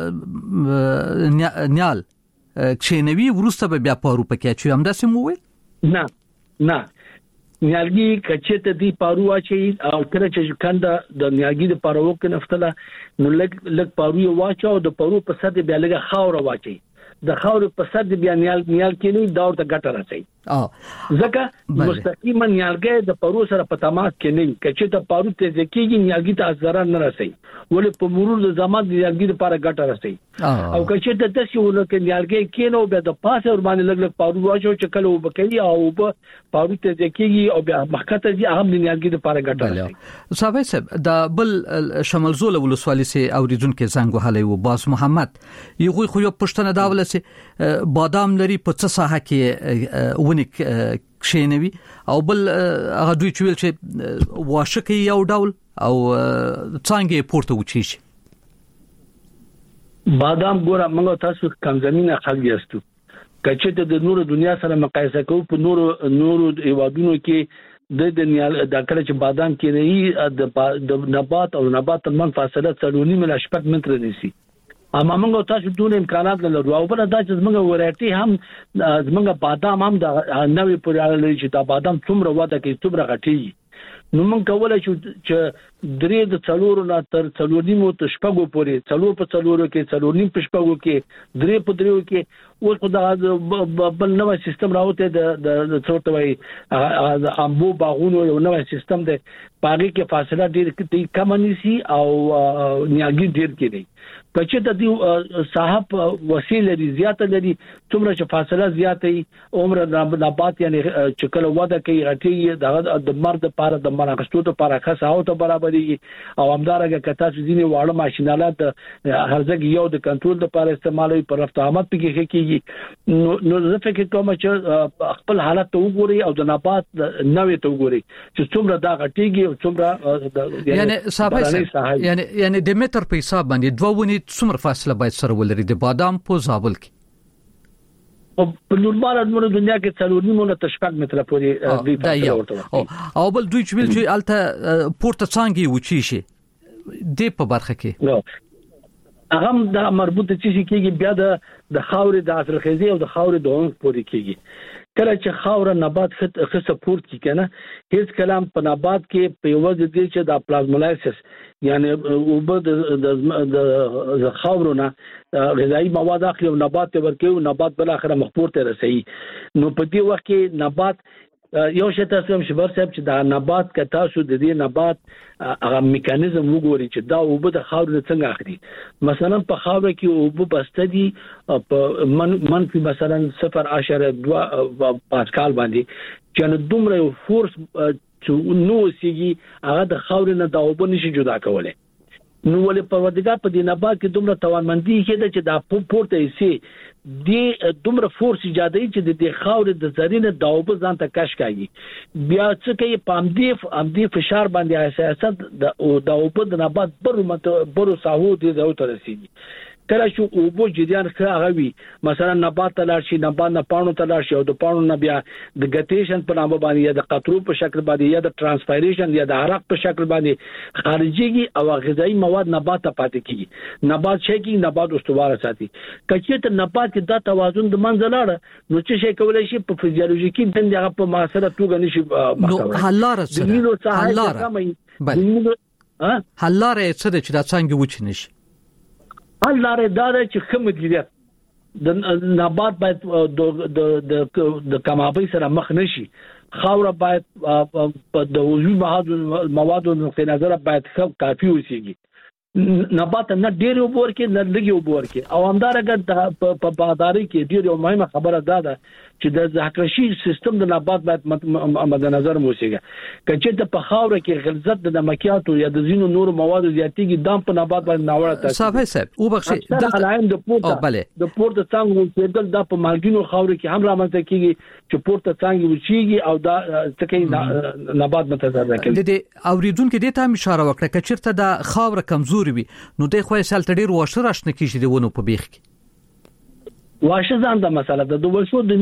به نیال کښینوي ورسته به بیا پارو پکې اچي هم داسې مو ویل نه نیالګي کچته دی پارو اچي او کله چې کنده د نیالګي د پارو کې نفتله نو لګ پارو واچو د پارو په سر بیا لګه خاور واچي د خاور په سر بیا نیال کې نه دا ورته ګټه راځي ځکه مستقیما نیالګي د پارو سره په تماس کې نه کچته پارو ته ځکیږي نیالګي ته ضرر نه رسي ولې په مرور د زمان د نیالګي لپاره ګټه رسي او کچته د څه ولکه نیالګي کې نو به د پاسه ور باندې لګ پارو واچو چې کله وبکې او په پارو ته ځکیږي او بیا مخکته دي هم د نیالګي لپاره ګټه رسي صاحب دا بل شمال زول ولسوالۍ سي اوریدونکو زنګ وهلې و باس محمد یو خو یو پښتنه داوله سي بادام لري په څه ساحه کې ونیک کښینوي او بل هغه دوی چې ویل چې واشکه یو ډول او څنګه پورته وچی شي بادام ګوره موږ تاسو کم زمينه خلک یاستو کچته د نور دنیا سره مقایسه کوو په نور ایوادونو کې د نیال د کله چې بادام کې د نبات او نبات ترمن فاصله 3.5 شپږ متره نيسي اما موږ تاسو دون امکانات لرو او بل دا چې موږ ورایټي هم موږ بادام هم د نوې پورې لري چې دا بادام څومره وده کوي څومره غټي نو موږ کولای شو چې درې د څلورو نه تر څلورنیمو ته شپږو پورې څلور په څلورو کې څلورنیم په شپږو کې درې په دریو کې اوس خو دا بل نوې سیستم راوته د څورته وای امبو باغونو یو نوې سیستم دی پاګه کې فاصله ډیر کم نيسي او نیالګي ډیر کړي کچې د دې صاحب وسیله لري زیاته لري څومره چې فاصله زیاتې عمر نبات یعنی چې کله وده کوي راټي د مرد لپاره د مرغستو لپاره خاصه ته برابرېږي او همدارنګه کته ځینې واړه ماشينالات هرځګ یو د کنټرول لپاره استعمالوي پر رفت آمد پکې کېږي نو زه فکر کوم چې خپل حالت ته وګوري او د نبات نوې ته وګوري چې څومره دا غټيږي او څومره یعنی صاحب یعنی د متر په حساب باندې دوه څومره فاصله باید سره ولري د بادام په زابل کې په نورمال دنیا کې 3.5 تشفق متر پورې دی او بل دوی چې ویل چې الته پورته څنګه وچی شي د په برخه کې هغه د مربوطه چې کېږي بیا د خاورې د حاصلخیزي او د خاورې د عمق پورې کېږي کله چې خاور نبات خصه سپورت کی کنه هیڅ کلام په نبات کې په وجه دي چې د پلازمولایسس یعنی وبد د خاورونه غذایی مواد اخلي او نبات ورکوي او نبات بل اخره مخپور ته رسي نو په دې وخت کې نبات یو شی تاسو هم شبر صاحب چې دا نبات که تاسو د دې نبات هغه میکانیزم وګورئ چې دا وبد د خاور څنګه اخلي مثلا په خاور کې وبد بستدي په منفي مثلا 0.2 پاسکال باندې چې دومره فورس چې نو سیږي هغه د خاور نه دا وبد نشي جدا کولای نو ولې په ودګه په دې نبات کې دومره توانمندي کېده چې دا پورته یې د دومره فورس ایجادوي چې د خاور د زرینه داوب ځان ته کش کوي بیا څه کوي پامدی فشار باندې اساس د داوب د نبات برو ساحو دي زو ته رسیدي کله چې اوبو جریان ښه غوي مثلا نبات تلار شي نبات نه پانو تلار شي او د پانو نه بیا د ګټیشن په نامه باندې یا د قطرو په شکل باندې یا د ترانسپایریشن یا د عرق په شکل باندې خارجيږي او غذایی مواد نبات ته پاتې کیږي نبات شي کې نبات استواره ساتي کچې ته نبات کې د توازن د منځ لاړه نو چې شي کولای شي په فزیولوژیکي دغه په معاصره توګه نشي نو حلاره څه حلاره حلاره څه د چې دا څنګه وچ نشي حلاره دا چې خمدیت د نبات باید د کمابۍ سره مخ نشي خاور باید په د وجود مواد او نقطه نظر باید کافي وسیږي نبات نه ډیر وبور کې نه لګي وبور کې او همدارنګه په بازاري کې ډیر یو مهمه خبره ده چې د زهکشي سیستم د نبات باید مد نظر موسیږي کچې ته په خاور کې غلظت د نمکیاتو یا د زینو نور مواد زیاتېږي دام په نبات باندې ناوړه تاثیر صاحب او بخښي د علایم د پورته څنګه چې د په مالګینو خاور کې هم رامنځته کیږي چې پورته څنګه وچیږي او دا څنګه نبات متضرر کوي د اوریدونکو د ته اشاره وکړه کچېرته د خاور کمزوري وي نو د خو سال تډیر واشر راشنه کیږي د ونو په بیخ کې واشه ځان د مساله د وشو د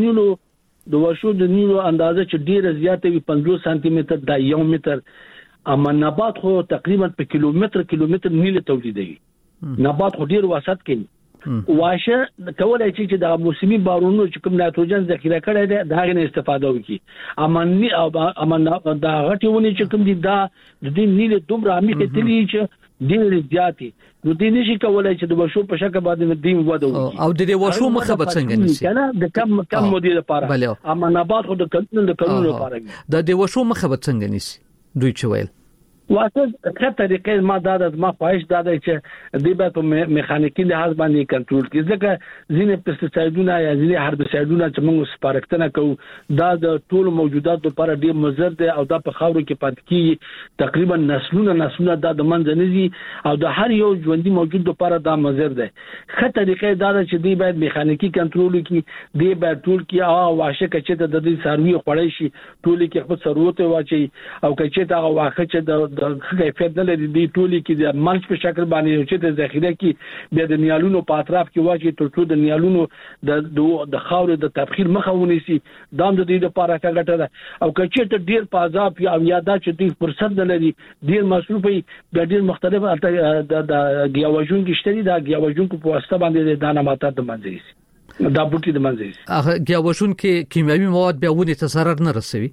نیلو اندازه چې ډیره زیاته وي 50 سانتي متر د 1 متر اما نبات خو تقریبا په کیلومتر نیل تولیدوي نبات خو ډیر وسط کوي واشه کولای شي چې د موسمي بارونو چې کوم نایتروجن ذخیره کړي دی دا غي استفاده وکړي اما دا غټيونه چې کوم دي دا د دې نیل دومره عمیقه تلی چې ډیر زیاتی نو دې نشي کولای چې د وشو په شکل باندې دیم وده او د دې وشو مخه به څنګه نشي کنه د کم مودې لپاره اما نبات خو د کلونو لپاره د دې وشو مخه به څنګه نشي دوی چویل واسه څه طریقې ما ما خواهش داده چې دې به په میخانیکي لحاظ باندې کنټرول کړي ځکه ځینې پېسټیسایډونه یا ځینې هربیسایډونه چې موږ سپارښتنه کوو دا د ټول موجوداتو لپاره ډېر مضر دي او دا په خاورو کې پاتې کیږي تقریبا نسلونه دا د منځ نه دي او د هر یو ژوندۍ موجود لپاره دا مضر دي ښه طریقې دا چې دې باید میخانیکي کنټرول کړي دې باید ټول کې واشه کچې ته د دې ساروي خړې شي ټول کې خپل ضرورت واچي او کچې ته واخه چې د کیفیت نه لري دی ټولي کې د ملچ په شکل باندې چې د ذخیره کې بیا د نیالونو په اطراف کې واچي تر څو د نیالونو د خاور د تبخیر مخه ونیسي دا د دې لپاره څنګه ده او کچې ته ډیر پازاب یا یاده چې د فرصت نه لري ډیر مصرفي د ډیر مختلف د گیاوجون کې شته دا گیاوجون په واسطه باندې د دانه ماته د منځي دا بوټي د منځي هغه گیاوجون کې کیمیاوي مواد بیا ونی ته ضرر نه رسوي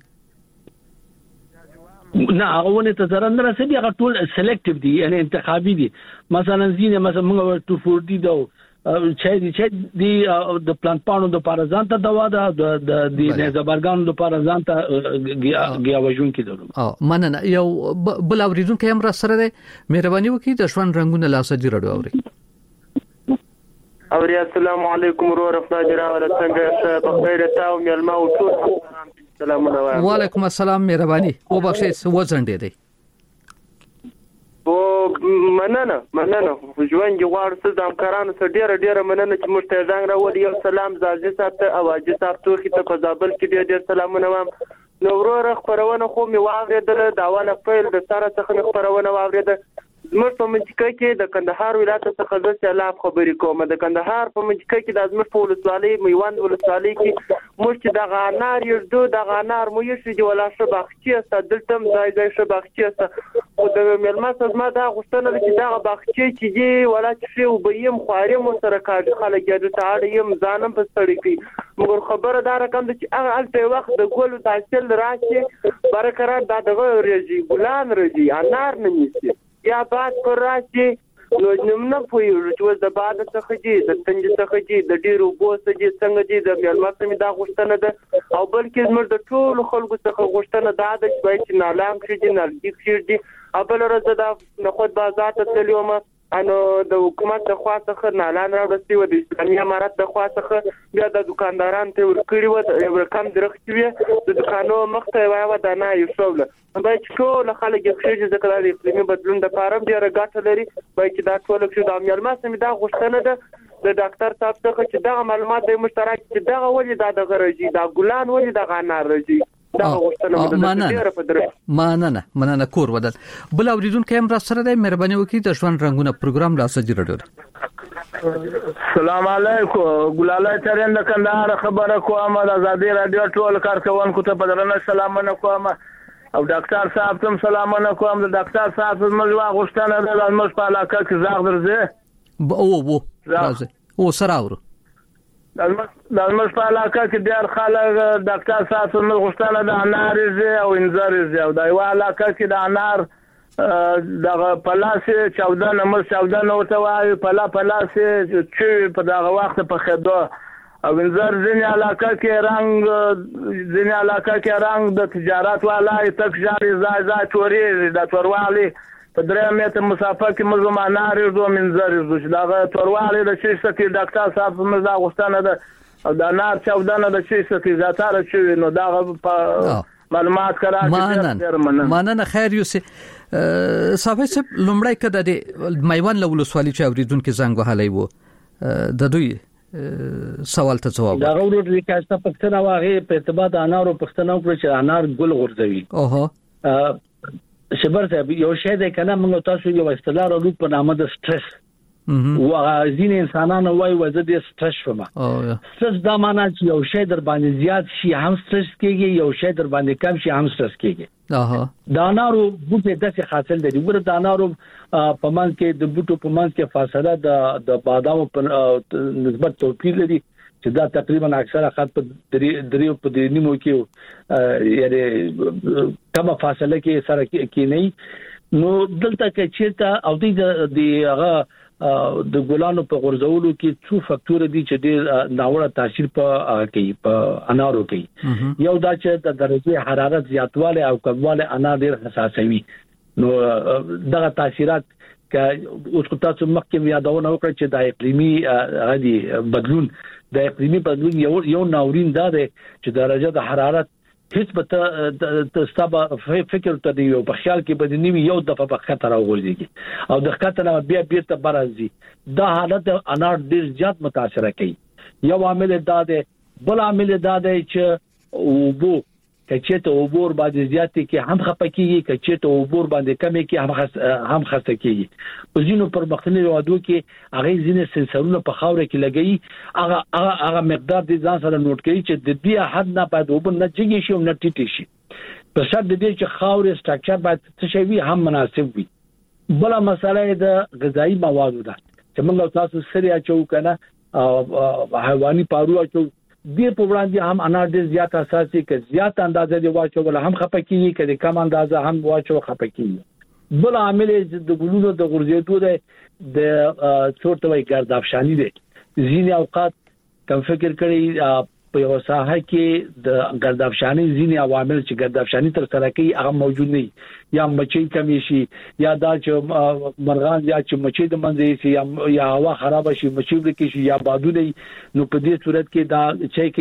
نه هغه ته ضرر نه رسېږي هغه ټول سلیکټیو دي یعنی انتخابي دي مثلا زینه مثلا موږ ټو فور دي دا چې دی د پلانټ پانو د پارازانته دوا ده د زبرګانو د پارازانته گیاوجون کې درو مننه یو بل اوریدونکو هم را سره ده مهرباني وکړئ د ژوند رنگونه لاسه جوړو اوري اوري السلام علیکم ورحمت الله وبرکاته په خیر تاسو ملما او ټول وعلیکم السلام مهرباني او بخښه وځنډې دی او مننه ژوند جوړ څه د همکارانو سره ډیره مننه چې موږ ته ځان راوړي یو سلام زاجي ساتي اواجه ساتو چې په زابل کې ډیر سلامونه وام نو ورور خبرونه خو می واغېدل دا والا فایل د سره څخه خبرونه واغېدل زموږ په منځکه کې د کندهار ولایت څخه د سلام خبرې کوم د کندهار په منځکه کې د زموږ په ولسوالۍ میوند ولسوالۍ کې موږ چې د غانار یو د غانار مو یې چې ولا شباخچی است دلتم ځای شباخچی است او د ملما سزما دا غوښتنه چې دا باغچی چې دی ولا چې او بیم خواري مو سره کار خلک یې د تاړیم ځانم په ستړي کی موږ خبره دا رقم چې هغه الته وخت د ګولو تحصیل راشي برقرار دغه رژی ګلان رژی انار نه نیسي یا بعد پر راشي نو نمنه پوي چې د بعد څخه دي د تنج څخه دي د ډیرو بوسه دي څنګه دي د ملما سمي دا غوښتنه ده او بلکې موږ د ټول خلکو څخه غوښتنه ده چې نالام شي دي نالګ شي دي ابل ورځ دا نخود بازار ته تلوم انو د حکومت د خوا څخه نالان راوستي و د اسلامي امارات د خوا څخه بیا د دکانداران ته ورکړي و د رقم درختي وي د دکانو مخته وایو دا نه یو شوله باید ټول خلک یې خېږي ځکه د اقلیمي بدلون د فارم ډیره ګټه لري باید چې دا ټول شو د عمل سمې دا غوښتنه ده د ډاکټر صاحب څخه چې دا معلومات د مشترک چې دا ولې دا د غرضی دا ګلان ولې د غانار رځي دا غوښتنه مننه کور ودل بل اوریدونکو هم را سره د مهرباني وکړئ د ژوند رنگونه پروګرام لاسه جوړ السلام علیکم ګلاله ترند کندهار خبره کوم د ازادي رادیو ټول کارکونکو ته بدرنه سلامونه کوم او ډاکټر صاحب ته سلامونه کوم د ډاکټر صاحب ملوا غوښتنه ده د مش په علاقه کې زاغ درځي او راځي او سراور د مش په علاقه کې ډېر خلک ډاکټر صاحب مل غوښتنه ده انار زی او انځر زی او د یو علاقه کې د انار دغه پلاسه 14 نمبر 14 نو ته وایي پلاسه چې په دغه وخت په خدو او انځر ځینې علاقه کې رنگ د تجارت والا تک جاري ځای توري د توروالي په 3 متر مسافه کې مزه انار زو منځر زو چې دغه توروالي د شي سکه ډاکټر صاحب مزه غوښتنه ده او د انار 14 د شي سکه زاتاره شوی نو دغه معلومات کراږي مننه خیر یوسف صاحب لومړی کده د میوان لولسوالي چې اوریدونکو زنګ وهلی وو د دوی سوال ته جواب دا غوړو د کاسته پښتنه واغې په اعتبار د انارو پښتنه وکړي چې انار ګل غورځوي اوه شبر صاحب یو شی د کنه موږ تاسو یو اصطلاح لرو په نامه د سټرس ځینې انسانانو وایي وزه د سټرس شوم سټرس دا معنی چې یو شی در باندې زیات شي هم سټرس کیږي یو شی در باندې کم شي هم سټرس کیږي دا انارو بوټي داسې حاصل دي ګوره دا انارو په منځ کې د بوټو په منځ کې فاصله د بادامو په نسبت توپیر لري چې دا تقریبا اکثره خط په دریو په نیمو کې یعنی کم فاصله کې سره کې نه نو دلته کې چې او د هغه د ګلانو په غورځولو کې څو فاکتور دي چې د ناوړه تاثیر په کوي په انارو کوي یو دا چې د درجه حرارت زیاتواله او کمواله انار ډیر حساسوي نو دغه تاثیرات ک اوس تاسو مخکې یادونه وکړه چې د اقلیمي غدي بدلون یو ناورین دا دی چې درجه د حرارت هیڅ به ستاسو فکر ته دی په خیال کې به نیمه یو دفعه په خطر راوړي او د خطر بیا بیرته برازي دا حالت انار ډیر زیات متاثر کوي یو عامل دا دی بل عامل دا دی چې وبو کچته وبور باندې زیاتې کې هم خپکیږي کچته وبور باندې کمې کې هم خسته کیږي په ځینو پر مختلفو وادو کې هغه ځینې سنسرونه په خاور کې لګي هغه مقدار د ځان سره نوٹ کوي چې د دې حد نه باید وبور نه جګي شي او نه ټیټي شي په شرط د دې چې خاور سټرکچر باید څه شي وي هم مناسب وي بل مسله د غذایی موادو ده چې موږ تاسو سره اچو کنه حیواني پارو اچو دې په وړاندې هم انار ډیر زیات اساسي کې زیات اندازه دی واچول هم خپکیږي کې کم اندازه هم واچو خپکیږي بل عامل د ګلونو د غورځېدو د څورتوي ګردافشانی دی ځینې اوقات کم فکر کړي په یو ساحه کې د ګردافشانی ځینې عوامل چې ګردافشانی تر سره کوي هغه موجود نه یا مچۍ کمی شي یا دا چې مرغان یا چې مچۍ د منځي شي یا هوا خراب شي مچۍ ورکی شي یا بادونه نو په دې صورت کې دا چې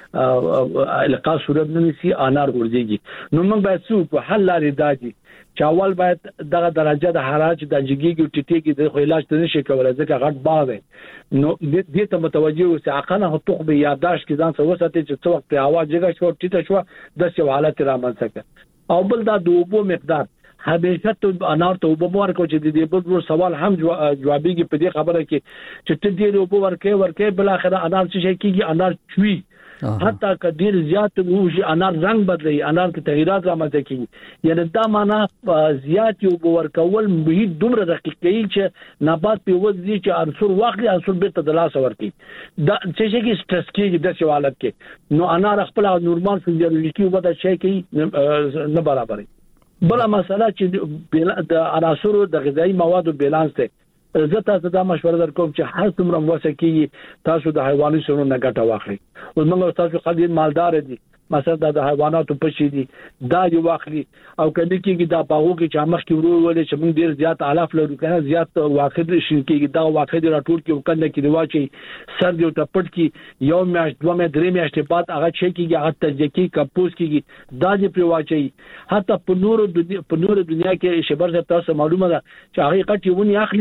کوي القا صورت نه نسی انار ورځيږي نو موږ باید څه حل لري دادي چاول باید دغه درجه د حرارت د جګیږي ټیټیږي د علاج ته نشي کولای ځکه غټ باغ نو دې ته متوجه اوسه عقل هغه توخ به یاداشت کې ځان څه وساتي چې څو وخت هوا جګه شو ټیټه شو د څه حالت را منځکه او بل دا د اوبو مقدار همیشه ته انار ته اوبو ورکو چې دې بل سوال هم جوابيږي په دې خبره کې چې ته دې اوبو ورکې بل اخر انار څه شي کېږي انار چوي حتی کډیر زیات وږي انار رنگ بدلي انار کې تغیرات رامنځته کیږي یعنی دا معنا زیات یو ورکول به دومره دقیق کوي چې نبات په وځي چې عنصر واخلي عنصر بیرته د لاس ورکي دا چې کې سټرس کېږي د حالت کې نو انار خپل نورمال فزیولوژیکي وبد شي کې نه برابري بل مسله چې د عناصر د غذایی موادو بیلانس ته زه تاسو دا مشوره درکوم چې هر څومره وسکیږي تاسو د حیواني سرونو نه ګټه واخلئ او موږ تاسو خالي مالدار دي مثلا د حیواناتو پشي دي دا یو واخلي او کله کې دا باغو کې چې مخ کې ورولې چې موږ ډیر زیات الاف لرو کنه زیات واخد شي کې دا واخد راټول کې وکړل کې دی واچي سر دی ټپټ کې یو میاشت دوه میاشت درې میاشتې بعد هغه چې کېږي هغه تجکی کپوس کېږي دا دې پر واچي حتی په نور دنیا کې شبر تاسو معلومه ده چې هغه قټي ونی اخلي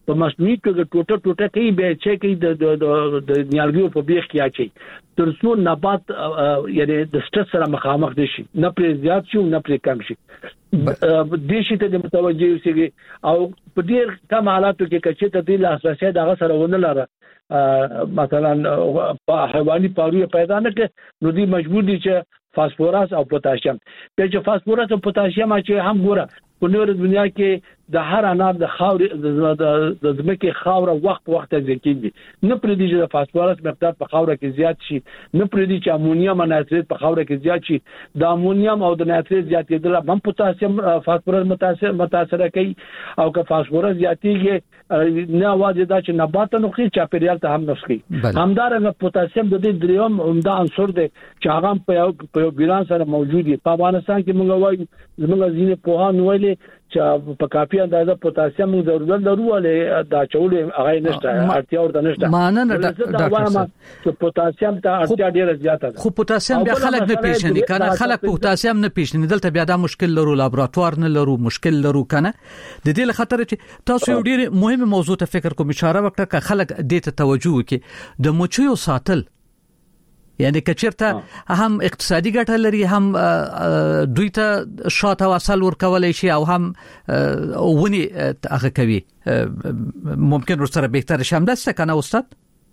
په مصنوعي توګه ټوټه کوي به چې کوي د نیالګیو په بیخ کې اچي ترڅو نبات یعنی د سټرس سره مخامخ دي شي نه پر زیات شي نه پر کم شي د شي ته متوجي اوسېږي او په ډیر کم حالاتو کې کچې ته د لاسرسي دغه سره ونه لاره مثلا حیواني پاروي پیدا نه کې نو دي مجبور دي چې فاسفورس او پوتاشیم په چې فاسفورس او پوتاشیم چې هم ګوره په نور دنیا کې د هر انار د خاورې د ځمکې خاوره وخت ځکېږي نه پرې دي چې د فاسفورس مقدار په خاوره کې زیات شي نه پرې دي چې امونیم او نایتریت په خاوره کې زیات شي د امونیم او د نایتریت زیاتېدل هم پوتاشیم فاسفورس متاثر کوي او که فاسفورس زیاتېږي نه واجب ده چې نبات نخي چاپیریال ته هم نخي همدارنګه پوتاشیم د دې دریم عمده عنصر دی چې هغه په بیلانس سره موجود دی په افغانستان کې موږ وایو زموږ ځینې پوهان وایي چې په کافي اندازه پوتاشیم ضرورت لرو ولې دا چولې هغه نشته اړتیا ورته نشته مانه ډاکټر صاحب چې پوتاشیم ته اړتیا ډیره زیاته ده خو پوتاشیم بیا خلک نه پیژني کنه خلک پوتاشیم نه پیژني دلته بیا دا مشکل لرو لابراتوار نه لرو مشکل لرو کنه د دې خاطر چې تاسو یو ډیر مهمه موضوع ته فکر کوم اشاره وکړه چې خلک دې ته توجه وکړي د مچیو ساتل یعنی کچرته هم اقتصادي ګټه لري هم دوی ته شاته وصل ورکولای شي او هم ونی هغه کوي ممکن ورسره بهتر شمدسته کنه استاد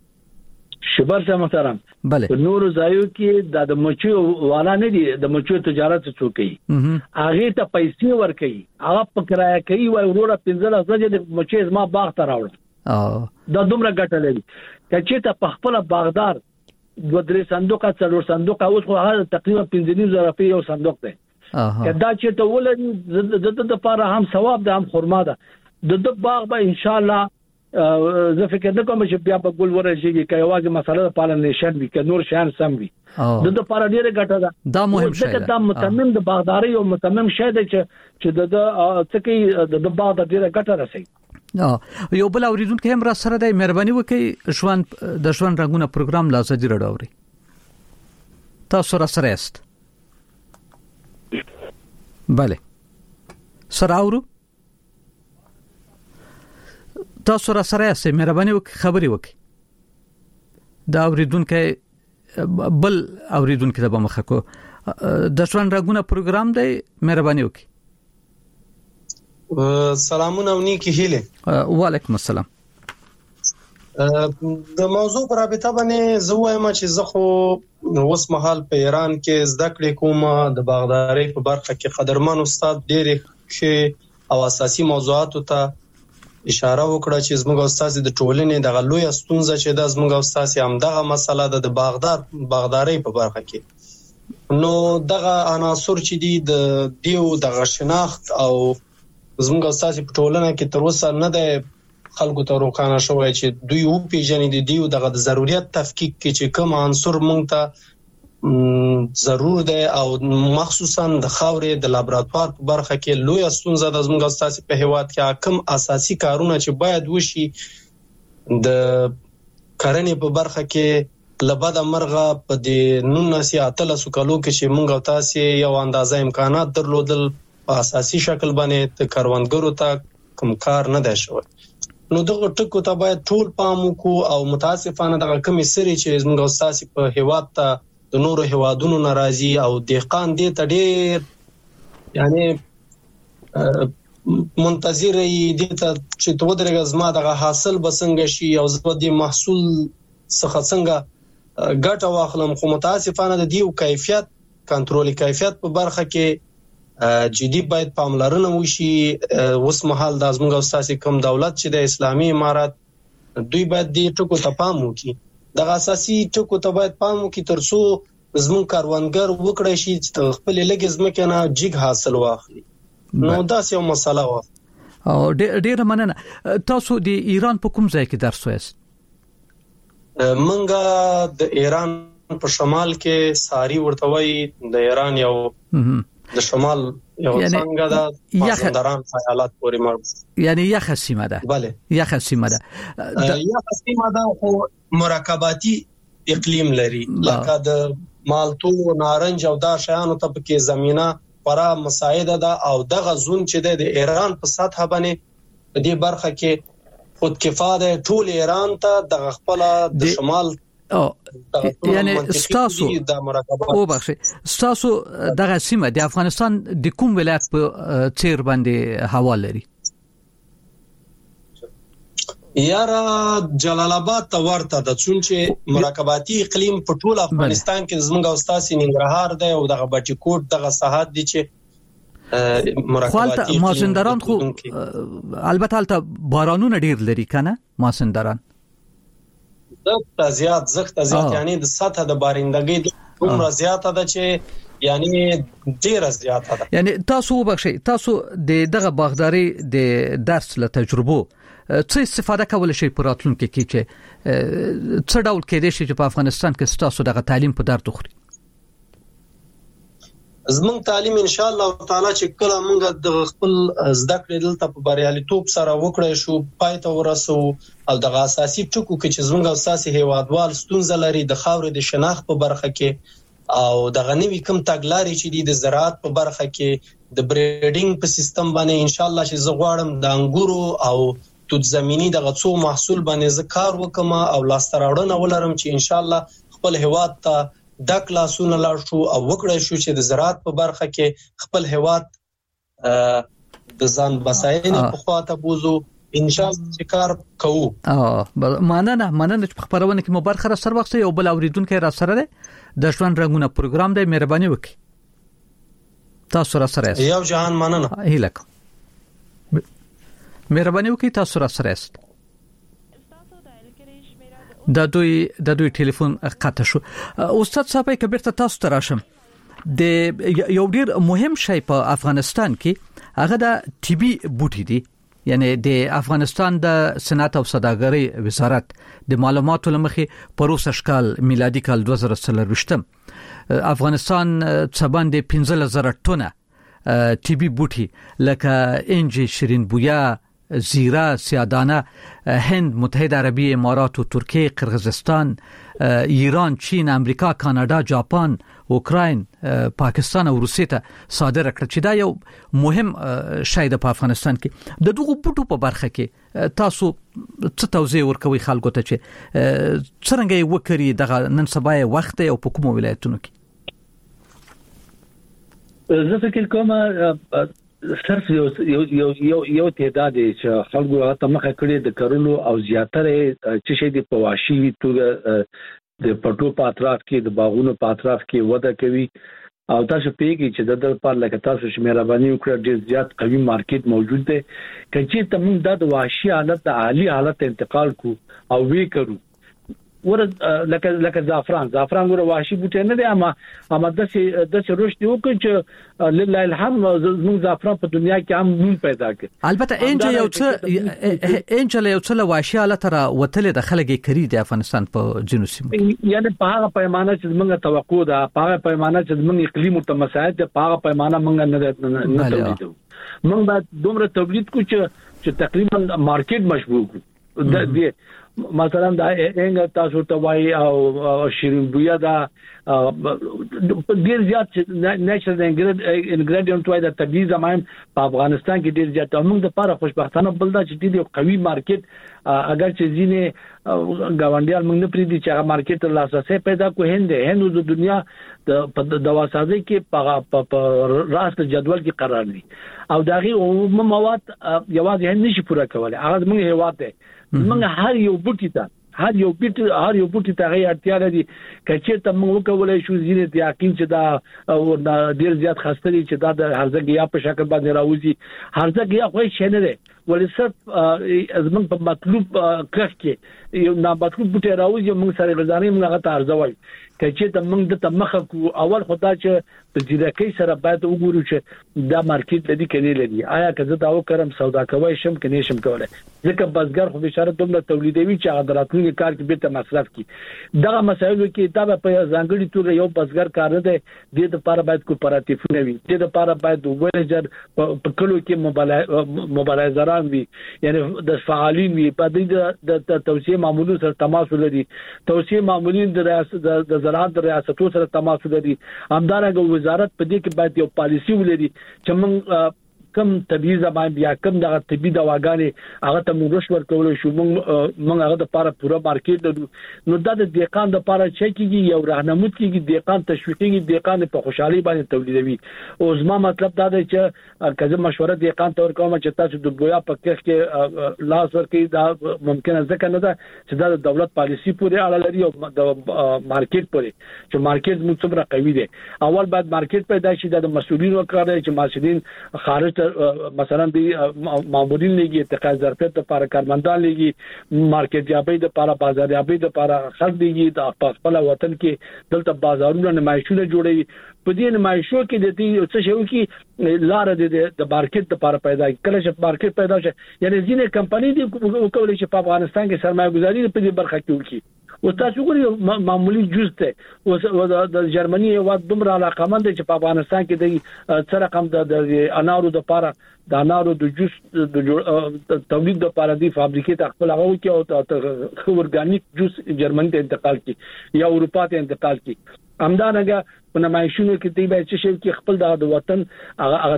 شبر سره محترم بله نور ځایو کې د مچیو والا نه دي د مچیو تجارت څوک کوي هغه ته پیسې ورکوي هغه په کرایه کوي وای وروره 15 د مچي زما باغ ته راوړل دا دومره ګټه لري چې ته په خپل باغدار 2-3 صندوق څلور صندوق اوس خو هغه تقریبا 15,000 روپۍ یو صندوق دی کدا چې ته ولري د لپاره هم ثواب ده هم خرما ده د باغ به ان شاء الله زه فکر نه کوم چې بیا په ګل ورشيږي کای واګه مسله د پالنیشن وی ک نور شان سم وی د لپاره ډیره ګټه ده دا مهم شی ده دا متمم د باغداري او متمم شی ده چې د څه د باغ د ډیره ګټه رسي یو بل اوریدونکو هم را سره د مهرباني وکي ژوند د ژوند رنگونه پروګرام لازم راوړي تاسو را سره است bale سره اورو تاسو را سره است مهرباني وکي خبري وکي دا اوریدونکو بل اوریدونکو د بمخکو د ژوند رنگونه پروګرام دی مهرباني وکي سلامونه ونیکی هیله وعلیکم السلام د موضوع پر رابطه باندې زه وایم چې زه خو اوس مهال په ایران کې زده کړې کوم د باغداري په برخه کې قدرمن استاد ډېر ښه او اساسي موضوعاتو ته اشاره وکړه چې زموږ استاد د ټولنې د غلوی ستونزه چې د زموږ استاد هم دغه مسله د باغداري په برخه کې نو دغه عناصر چې دي د دیو د شناخت او زموږ استاد په ټولنه کې تر اوسه نه ده خلکو ته روښانه شوی چې دوی او پیژنې د دیو دغه د ضرورت تفکیک کې چې کوم عنصر مونږ ته ضرور ده او مخصوصا د خاورې د لابراتوار په برخه کې لوی ستونزه د زموږ استاد په هیواد کې کوم اساسي کارونه چې باید وشي د کرنې په برخه کې لبد مرغه په د 1983 کالو کې چې مونږ تاسو یو اندازه امکانات درلودل په اساسي شکل باندې د کاروانګرو ته کوم کار نه دی شوی نو دغه ټکو ته باید ټول پام وکړو او متاسفانه دغه کمی سری چې زموږ استاد په هیواد ته د نورو هیوادونو ناراضي او دهقان دي ته ډېر یعنی منتظر دي ته چې تو درګه زما دغه حاصل بسنګ شي او زه د محصول څخه څنګه ګټه واخلم خو متاسفانه د دیو کیفیت کنټرول کیفیت په برخه کې جدي باید پاملرنه وشي اوس مهال د زموږ استاد کوم دولت چې د اسلامي امارات دوی باید دې ټکو ته پام وکړي د اساسي ټکو ته باید پام وکړي ترڅو زموږ کاروانګر وکړي شي چې خپل لګز مکه نه جګ حاصل واخلي نو دا یو مسله و او ډیر مننه تاسو د ایران په کوم ځای کې درس وایست منګه د ایران په شمال کې ساری ورتوي د ایران یو د شمال یو څنګه د مازندران خیالات پورې مربوط یعنی یخ سیمه ده bale یخ سیمه ده یخ سیمه ده خو مرکباتي اقلیم لري لکه د مالټو نارنج او دا شیانو ته پکې زمينه پرا مساعده ده او دغه زون چې د ایران په سطح باندې د دې برخه کې خودکفا ده ټول ایران ته د خپل د شمال یعنی ستاسو او بخښه ستاسو دغه سیمه د افغانستان د کوم ولایت په چیر باندې حواله لري؟ یارا جلال آباد ته ورته د چونچه مراقباتي اقلیم په ټول افغانستان کې زموږ او تاسو ننګرهار دی او دغه بټي کوټ دغه ساحات دي چې مراقباتي مازندران خو البته البته بارانونه ډیر لري کنه مازندران زخت زیات یعنی د سطح د بارندګۍ دومره زیاته ده چې یعنی ډیره زیاته ده. یعنی تاسو وبخښئ تاسو دغه باغداري د درس له تجربو څه استفاده کول شي په راتلونکي کې چې څه ډول کېدې شي چې په افغانستان کې تاسو دغه تعلیم په درد خوري؟ زموږ تعلیم ان شاء الله تعالی چې کله موږ د خپل زده کړې دلته په بریالیتوب سره وکړای شو پای ته ورسو او دغه اساسي ټکو کې چې زموږ اساسي هیوادوال ستونزه لري د خاورې د شناخت په برخه کې او دغه نوی کم تګلارې چې د زراعت په برخه کې د بریډینګ په سیستم باندې ان شاء الله چې زه غواړم د انګورو او توت زمینی دغه څو محصول باندې زه کار وکم او لاستراوړنه ولرم چې ان شاء الله خپل هیواد ته د کلاسونو لاړ شو او وکړای شو چې د زراعت په برخه کې خپل هیواد د ځان بساینې په خواته بوزو ان شاء الله چې کار کوو. مننه چې خبرونه کې مو برخه سره وخت یو بل اوریدونکو را سره ده د ژوند رنگونه پروګرام دی مهرباني وکړئ تاسو را سره یو جهان مننه هیله کوم مهرباني وکړئ تاسو را سره است د دوی ټلیفون قطع شو. استاد صاحب کبیر تاسو ته راشم د یو ډیر مهم شی په افغانستان کې هغه د ټي بي بوټي دي یعنی د افغانستان د صنعت او سوداګرۍ وزارت د معلوماتو لمخې پروسه شکل میلادي کال 2023 افغانستان څبان د 15000 ټنه ټي بي بوټي لکه انجی شیرین بویا زیرا سیادانه هند متحده عربی امارات و ترکیه قرغیزستان ایران چین امریکا کاناډا جاپان اوکراین پاکستان او روسیه ته صادره کړ چې دا یو مهم شی د افغانستان کې د دغه بوټو په برخه کې تاسو څه توضیح ورکوي خلکو ته چې څنګه یې وکړي دغه نن سبا وخت او په کوم ولایتونو کې؟ زه فکر کوم صرف یو تعداد چې خلکو هغه مخه کړی د کرلو او زیاتره چې شي د پواشي توګه د پټو په اطراف کې د باغونو په اطراف کې وده کوي او تاسو پیږي چې د پر لکه تاسو چې مهرباني وکړئ ډیر زیات قوي مارکیټ موجود دی کچې ته موږ د وحشي حالت د عالی حالت انتقال کو او وی کړو ور لکه زعفران ګوره وحشي بوټي نه دي اما د رشد وکړي چې لله الحمد موږ زعفران په دنیا کې هم نوم پیدا کړ. البته انجل یو څه وحشي حالت را وتلې د خلګي کړی د افغانستان په جنوب یعنی په هغه پیمانه چې موږ توقع ده په هغه پیمانه چې موږ اقلیم متمساعد ده په هغه پیمانه موږ نه تولیدو موږ باید دومره تولید کو چې تقریبا مارکیټ مشبوع کړو. مثلا دا انګ تاسو ته وای او شیرین بویا دا ډیر زیات نېچرل انګریډینټ وای د طبيعي زماین په افغانستان کې ډیر زیات موږ د لپاره خوشبختانه بل دا چې د قوي مارکیټ اگر چې ځینې گاونډیان موږ نه پریدي چې هغه مارکیټ لاسرسي پیدا کو هند د دنیا د دواسازي کې په راست جدول کې قرار دي او داغي عمومي مواد یوازې هم نشي پوره کولای هغه موږ هیواد دی موږ هر یو بوټي ته غي اړتیا لري کچې ته موږ وکولای شو زینې ته یقین چې دا ډیر زیات خسته دي چې دا د هرزګیا په شکل باندې راوځي هرزګیا خو شي نه دی ولې صرف زموږ په مطلوب کښ کې یو نامطلوب بوټي راوځي موږ سره غزانې موږ هغه ته ارزوي کچې ته موږ د تمخه کو اول خدای چې په ځیرکۍ سره باید وګورو چې دا مارکیټ لدی کني لدی آیا که زه دا وکړم سودا کوي شم کني شم کولای ځکه بازار خو بشاره دومره تولیدوي چې هغه دراتلونکي کار کې به مصرف کی دغه مسایلو کې دا په ځانګړي توګه یو بازار کار نه دی د لپاره باید کوپراتیفونه وي د لپاره باید ویلجر په کلو کې مبارزان وي یعنی د فعالین وي په د توسعه معمولو سره تماس لري توسعه معمولین د زراعت د ریاستو سره تماس لري همدارنګه وزارت په دې کې باید یو پالیسی ولري چې موږ کم طبي زبان بیا کم د طبي دواګانې هغه ته موږ رشوت کول شو موږ هغه د لپاره پوره مارکیټ لرو نو د دهقان د لپاره چې کیږي یو راهنمود کیږي دهقان تشویقي دهقان په خوشحالي باندې تولیدوي او زما مطلب دا دی چې کله مشوره دهقان تور کوم چې تاسو د بویا په کې لاس ورکړي دا ممکنه ځکه نه ده چې دا د دولت پالیسی پورې اړه لري او د مارکیټ پورې چې مارکیټ موږ څومره قوي دی اول بعد مارکیټ پیدا شي د مسؤلین وکړي چې مسؤلین خارج مثلا د مامورین لګي اتقاء ظرفیت لپاره کارمندان لګي مارکیټ یابي د لپاره بازار یابي د لپاره خلک لګي د خپل وطن کې دلته بازارونه نمایشونه جوړي په دې نمایشو کې د دې څه شو کې لار د مارکیټ لپاره پیدا کله چې مارکیټ پیدا شي یعنی ځینې کمپنۍ دي کولای شي په افغانستان کې سرمایه گذاري په دې برخه کې وکړي او تاسو ګورئ معمولی جز ته او د جرمني یو دومره علاقمند چې په افغانستان کې د څه رقم د انارو د لپاره د انارو د جوس د تولید د لپاره دی فابریکې ته خپل هغه کې او اورګانیک جوس جرمني ته انتقال کی یا اروپا ته انتقال کی همدارنګه په نمایشونو کې دی چې شي کې خپل د وطن هغه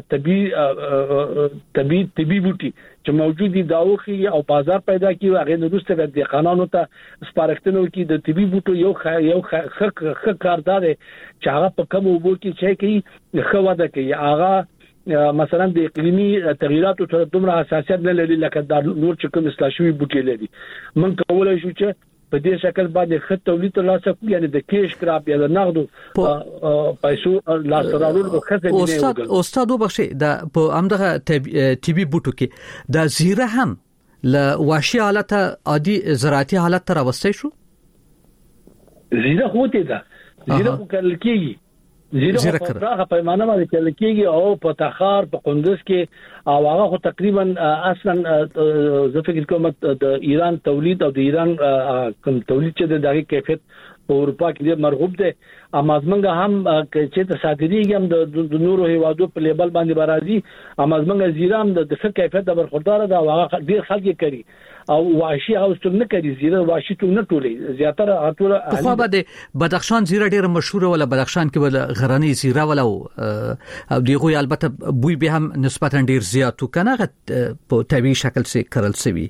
طبي بوټي چې موجود دي داوخي او بازار پیدا کیږي هغه نورسته د قانونو ته سپارښتنه کوي د طبي بوټو یو خ کاردار چې هغه په کوم وبو کې چې کوي خو واده کوي هغه مثلا د اقلیمي تغیراتو سره دومره حساسیت نه لري لکه د نور چې کوم اصلاحي بوټي لري من کولای شو چې په دې شکل باندې خط تولید ترلاسه کوي یعنی د کیش کراب یا د نقدو پیسو لاسرالو خزه استاد وبخښي د په امدغه طبي بوټو کې د زیره هم ل واشي حالت عادي زراعتي حالت تر راوستي شو زیره هوته ده زیره وکړل کیږي زیره په هغه پیمانه باندې کول کېږي او په تخار په قندوز کې او هغه خو تقریبا اصلا زه فکر کوم د ایران تولید او د ایران کوم تولید چې د دغه کیفیت په اروپا کې مرغوب دي امازمنګ هم چې ته صادریږي هم د نورو هیوادو په لیبل باندې برازي امازمنګ زیرام د څه کیفیت د برخوردار دا هغه ډیر خلک کوي او واشي او ستنه کوي زیره واشي ته نه ټولې زیاتره ټوله خو به د بدخشان زیره ډیر مشهور ولا بدخشان کې ولا غراني زیره ولا او دیغه البته بوی به هم نسبتا ډیر زیات کنه په طبيعي شکل سره کرل سوي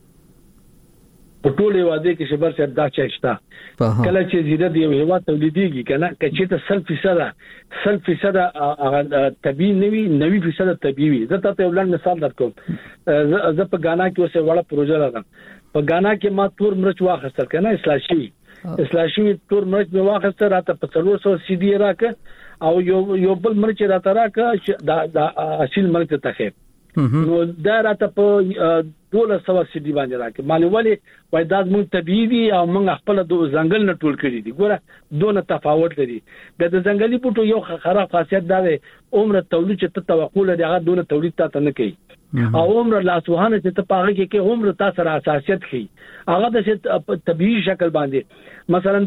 په ټوله واده کې شبر سره دا چاشتا کله چې زیره دی یو هوا تولیديږي کنه کچې ته 100% هغه طبيعي 90% طبيعي زه ته یو لږ مثال درکوم زه په غانا کې اوسه وړه پروژه لرم په غانا کې ما تور مرچ واخیستل کنه اصلاحي تور مرچ می واخیستل راته په 300 سي ډي راکه او یو بل مرچ راته راکه دا اصل مرچ ته نو دا راته په 1200 سي ډي باندې راکه مالوالي وای دا موږ طبيعي دي او موږ خپل د ځنګل نه ټول کړی دي ګوره دونه تفاوت لري د ځنګلي بوټو یو خراب خاصیت دا دی عمر تولید چې توقع لري هغه دونه تولید ته نه کوي او عمر لاسوهانه چې ته پاغه کې عمر تاسو را حساسیت کوي هغه د طبيعي شکل باندې مثلا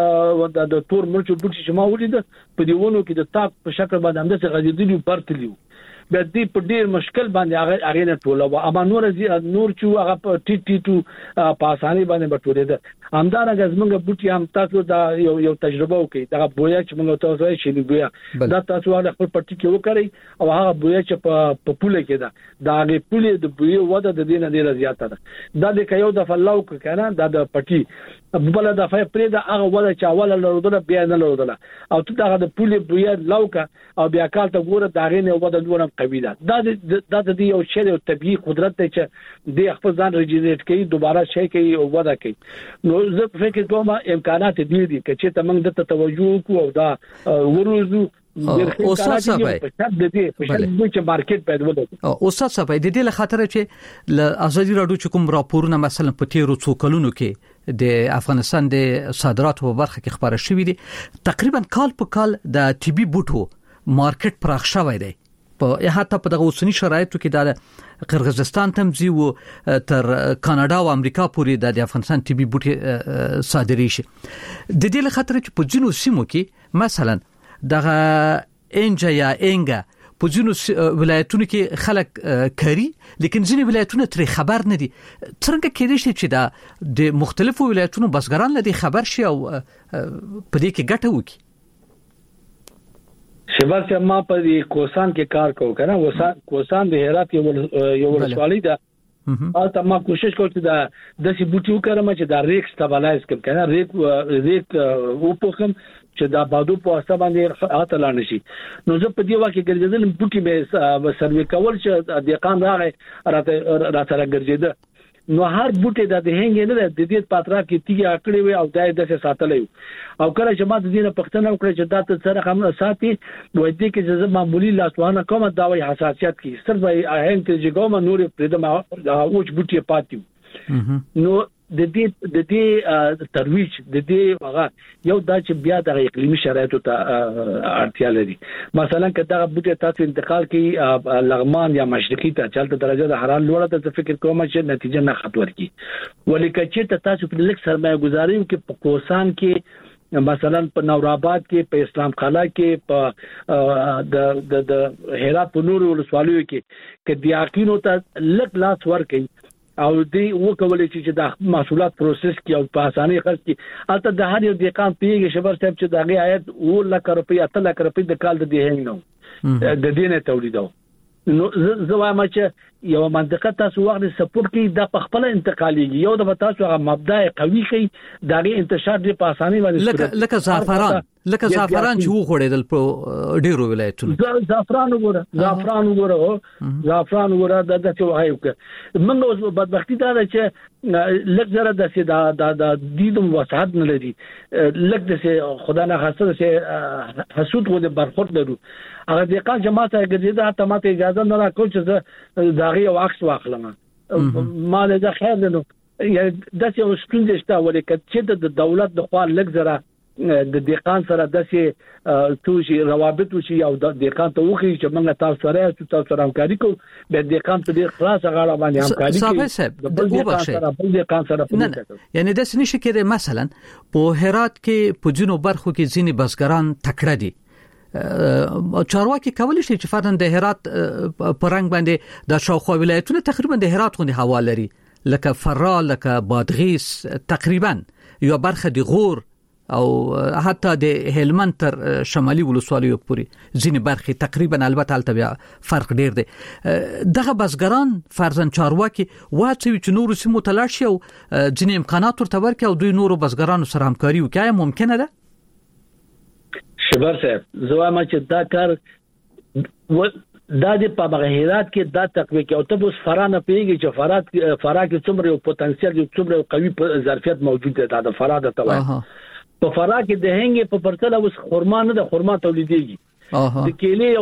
د تور مرچ بوټي چې ما ولید په دیونو کې د تاک په شکل باندې هم د غزيدلی پرتلیو د دې په ډیر مشکل باندې هغه نه ټوله و اما نور چې هغه په ټي په اساني باندې بټوله ده همدارنګه زمونږ بوټي هم تاسو دا یو تجربه وکړي دا بویا چې موږ تاسو یې شي بویا دا تاسو له خپل پټي کې وکړي او هغه بویا چې په پوله کې ده دا غي پوله د بویا وده د دینه ډیره زیاته ده دا د کيو د فلاو کنه دا د پټي بل د فای پرې دا هغه وده چې اول لرودله بیا نه لرودله او ته دا د پوله بویا لوکا او بیا کال ته ګوره دا غي نه وده لونه قوي ده دا د یو شی او طبيعي قدرت ته چې د خپل ځان ریجنریټ کوي دوباره شي کوي او وده کوي نو زه فکر کوم امکانات دي چې ته موږ د توجه کو او دا ورزو استاد صاحب د دې په شکل چې مارکیټ پیدا ولري استاد صاحب د دې لخاطر چې ل ازادي راډیو چې کوم راپورونه مثلا په تیرو څو کلونو کې د افغانستان د صادراتو په برخه کې خبره شوې دي تقریبا کال په کال د طبي بوټو مارکیټ پراخ شوی دی په حتی په دغه اوسنی شرایطو کې د قرغیزستان تمځي او تر کاناډا او امریکا پورې د افغانستان طبي بوټي صادري شي د دې لخاطر چې په جنو سیمو کې مثلا دغه انجا یا انګا په جنو ولایتونو کې خلک کاری لیکن ځینې ولایتونه ترې خبر نه دي څنګه کېدای شي چې د مختلفو ولایتونو بسګران لدی خبر شي او په دې کې ګټه وکړي شباب چې ما په کوسان کې کار کوم کنه کوسان د هرات یو ولسوالۍ ده البته ما کوشش کوم چې د سی بوټیو کارم چې د ریک سټابلایز کړم کنه ریک او پوکم چې دا بادو په واسطه باندې اته لاندې شي نو زه په دې واکه ګرځیدل بوټي به سروي کول چې د قام راغی راته ګرځیده نو هر بوټي د هنګ نه د دې پاترا کې تیږي اکړې وي او دای د ساتلې او کله چې ما د دې نه پښتنه وکړه چې دا ته سره هم ساتي نو دې کې چې معمولی لاسوانه کوم دا وي حساسیت کې صرف هنګ کې چې ګوم نور پرېدم اوچ بوټي پاتیو نو د دې ترویج د دې هغه یو دا چې بیا د اقلیمي شرایطو ته اړتیا لري مثلا کله دا بوټي تاسو انتقال کې لغمان یا مشرقي ته چلته درجه د حرارت لوړه ته فکر کوم چې نتیجه نه خطر کی ولیکن چې تاسو په لیک سرمایه گذاري کې په کوسان کې مثلا په نورآباد کې په اسلام قلعه کې په د هرات په نور ولسوالیو کې د یقینو ته لک لاس ور کوي او دې وکولې چې د محصولات پروسس کی او په اسانۍ خرڅ کی البته د هر یو دقیقان پیږي شبر صاحب چې دغه آیت 1 لک روپیا 8 لک روپیا د کال د دې هنګ نو د دې نه تولیدو نو زوایم چې یو منطقه تاسو وخت سپورت کی د خپل انتقالي یو د تاسو هغه مبدا قوي کی دغه انتشار دی په اسانۍ باندې لکه زعفران چې وغوړېدل په ډیرو ولایتونو زعفران وګوره د څه وایو که موږ اوس بدبختی دا چې لږ زره د دیدم وسعت نه لري لږ د خدای نه خاصه چې حسود غو د برخورد لرو هغه د قان جماعت ګرځیدا ته ماته اجازه نه راکول چې داغي او عکس واخلم ما له خیر نو د څه وسپینځ شته ولیکت چې د دولت د خوا لږ زره د دقان سره داسې توشي روابط وشي او د دقان ته وخی چې موږ تاسو سره همکاري کوو به دقان ته ډیر خلاص غاړه باندې همکاري کوي د دقان سره یعنی د سني شکر مثلا په هرات کې په جنوب برخو کې ځینی بزګران تکړه دي چارواکي کولی شي چې فرضاً د هرات پرنګ باندې د شاوخوا ولایتونو تقریبا د هرات غونډه هوا لري لکه فراه لکه بادغیس تقریبا یو برخه د غور او حتی د هلمند تر شمالي ولسوالیو پورې ځینې برخې تقریبا البته البته بیا فرق ډیر دی دغه بزګران فرضاً چارواکي واچوي چې نور سیمو تلاش شي او ځینې امکانات ورته ورکړي او دوی نورو بزګرانو سره همکاري وکړي ممکنه ده شبر صاحب زوامه چې دا کار دا د په هرات کې دا تقوی کې او ته اوس فرانه پیږي چې فرا کې څومره پوتنسیل څومره قوي ظرفیت موجود دی دا د فرا د توای په فرا کې د هنګ په پرتله اوس خرما نه د خرما تولیدېږي د کېلې او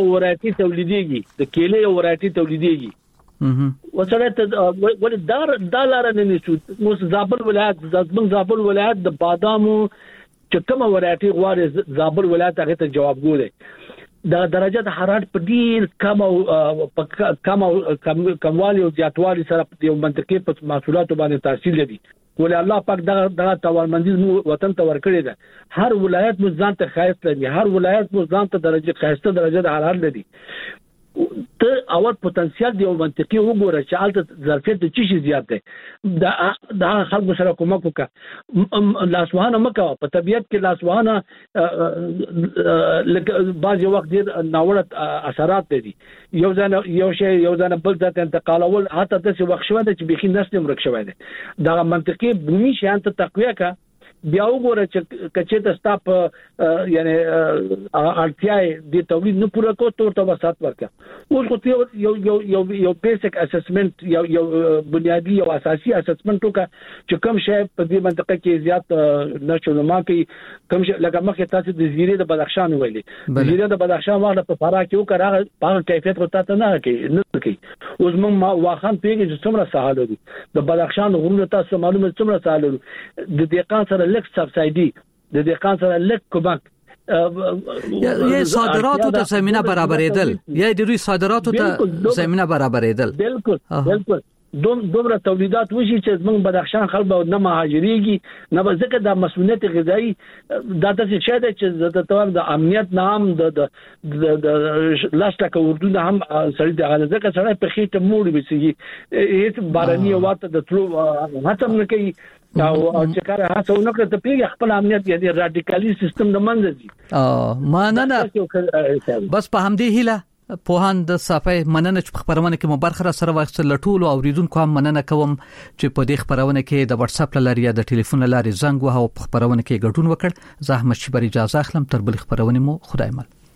ورایټي تولیدېږي وسره ته ول دا لار نه نشو اوس زابل ولایت د بادامو چې کومه ورایټي غواړي زابل ولایت هغه ته جواب ګوري د درجه د حرارت په ډیر کموالي او زیاتوالي سره د منطقې په محصولاتو باندې تاثیر لري ولې الله پاک دا توانمندي وطن ته ورکړي ده هر ولایت مو ځان ته خاص لري هر ولایت مو ځان ته درجه د حرارت لري ته اول پوتنسیال دی او منطقي وګوره چې حالت ظرفیت د چی شي زیات دی دا خلکو سره کومک وکړه لاسوهانه مکه په طبيعت کې لاسوهانه بعض وخت ډیر ناوړه اثرات دي یو ځان بل ځای انتقالول حتی د څه وخت شوه چې بيخي نسل مرګ شوه دی دا منطقي بومي شان ته تقویه کا بیا وګوره چې کچې ته ستاپ یعنی ارتیاي د تولید نه پوره کوته ورته وسات ورکړه اوس خو یو بیسیک اسسمنت یو بنیادی او اساسي اسسمنت وکړه چې کوم شی په دې منطقه کې زیات نشونه کوي کوم شی لکه مخکې تاسو د زیره د بدخشان ویلي زیره د بدخشان واغله په فرا کې وکړه هغه کیفیت ورته نه کوي اوس موږ واخان پیږي چې څومره سهاله دي د بدخشان غرونه تاسو معلومه څومره سهاله دي د دقان سره لک سبسایډي د دقان سره لک کومک یا صادراتو ته زمينه برابرېدل یا د روي صادراتو ته زمينه برابرېدل بالکل دومره تولیدات وشي چې موږ بدخشان خلک نه مهاجريږي نه ځکه د مسؤلیت غذایی دا د څه ده چې د توګه د امنیت نام د لاسټه اردو نه هم سړي د غاړه ځکه سړی په خېټه موړي بيسي هیڅ باراني واته د تلو هڅه نه کوي او چې کار هڅه نه کوي ته پیږي خپل امنیت یعنی رادیکالي سیستم د منځي مننه بس په همدې هیله پوهان د صفای مننه چې خبرونه کې مبارخه سره واخص لټول او اوریدونکو هم مننه کوم چې په دې خبرونه کې د واتس اپ لاري یا د ټلیفون لاري زنګ وه او خبرونه کې ګډون وکړ. زه احمد شیبر اجازه اخلم تر بل خبرونه مو خدای مل.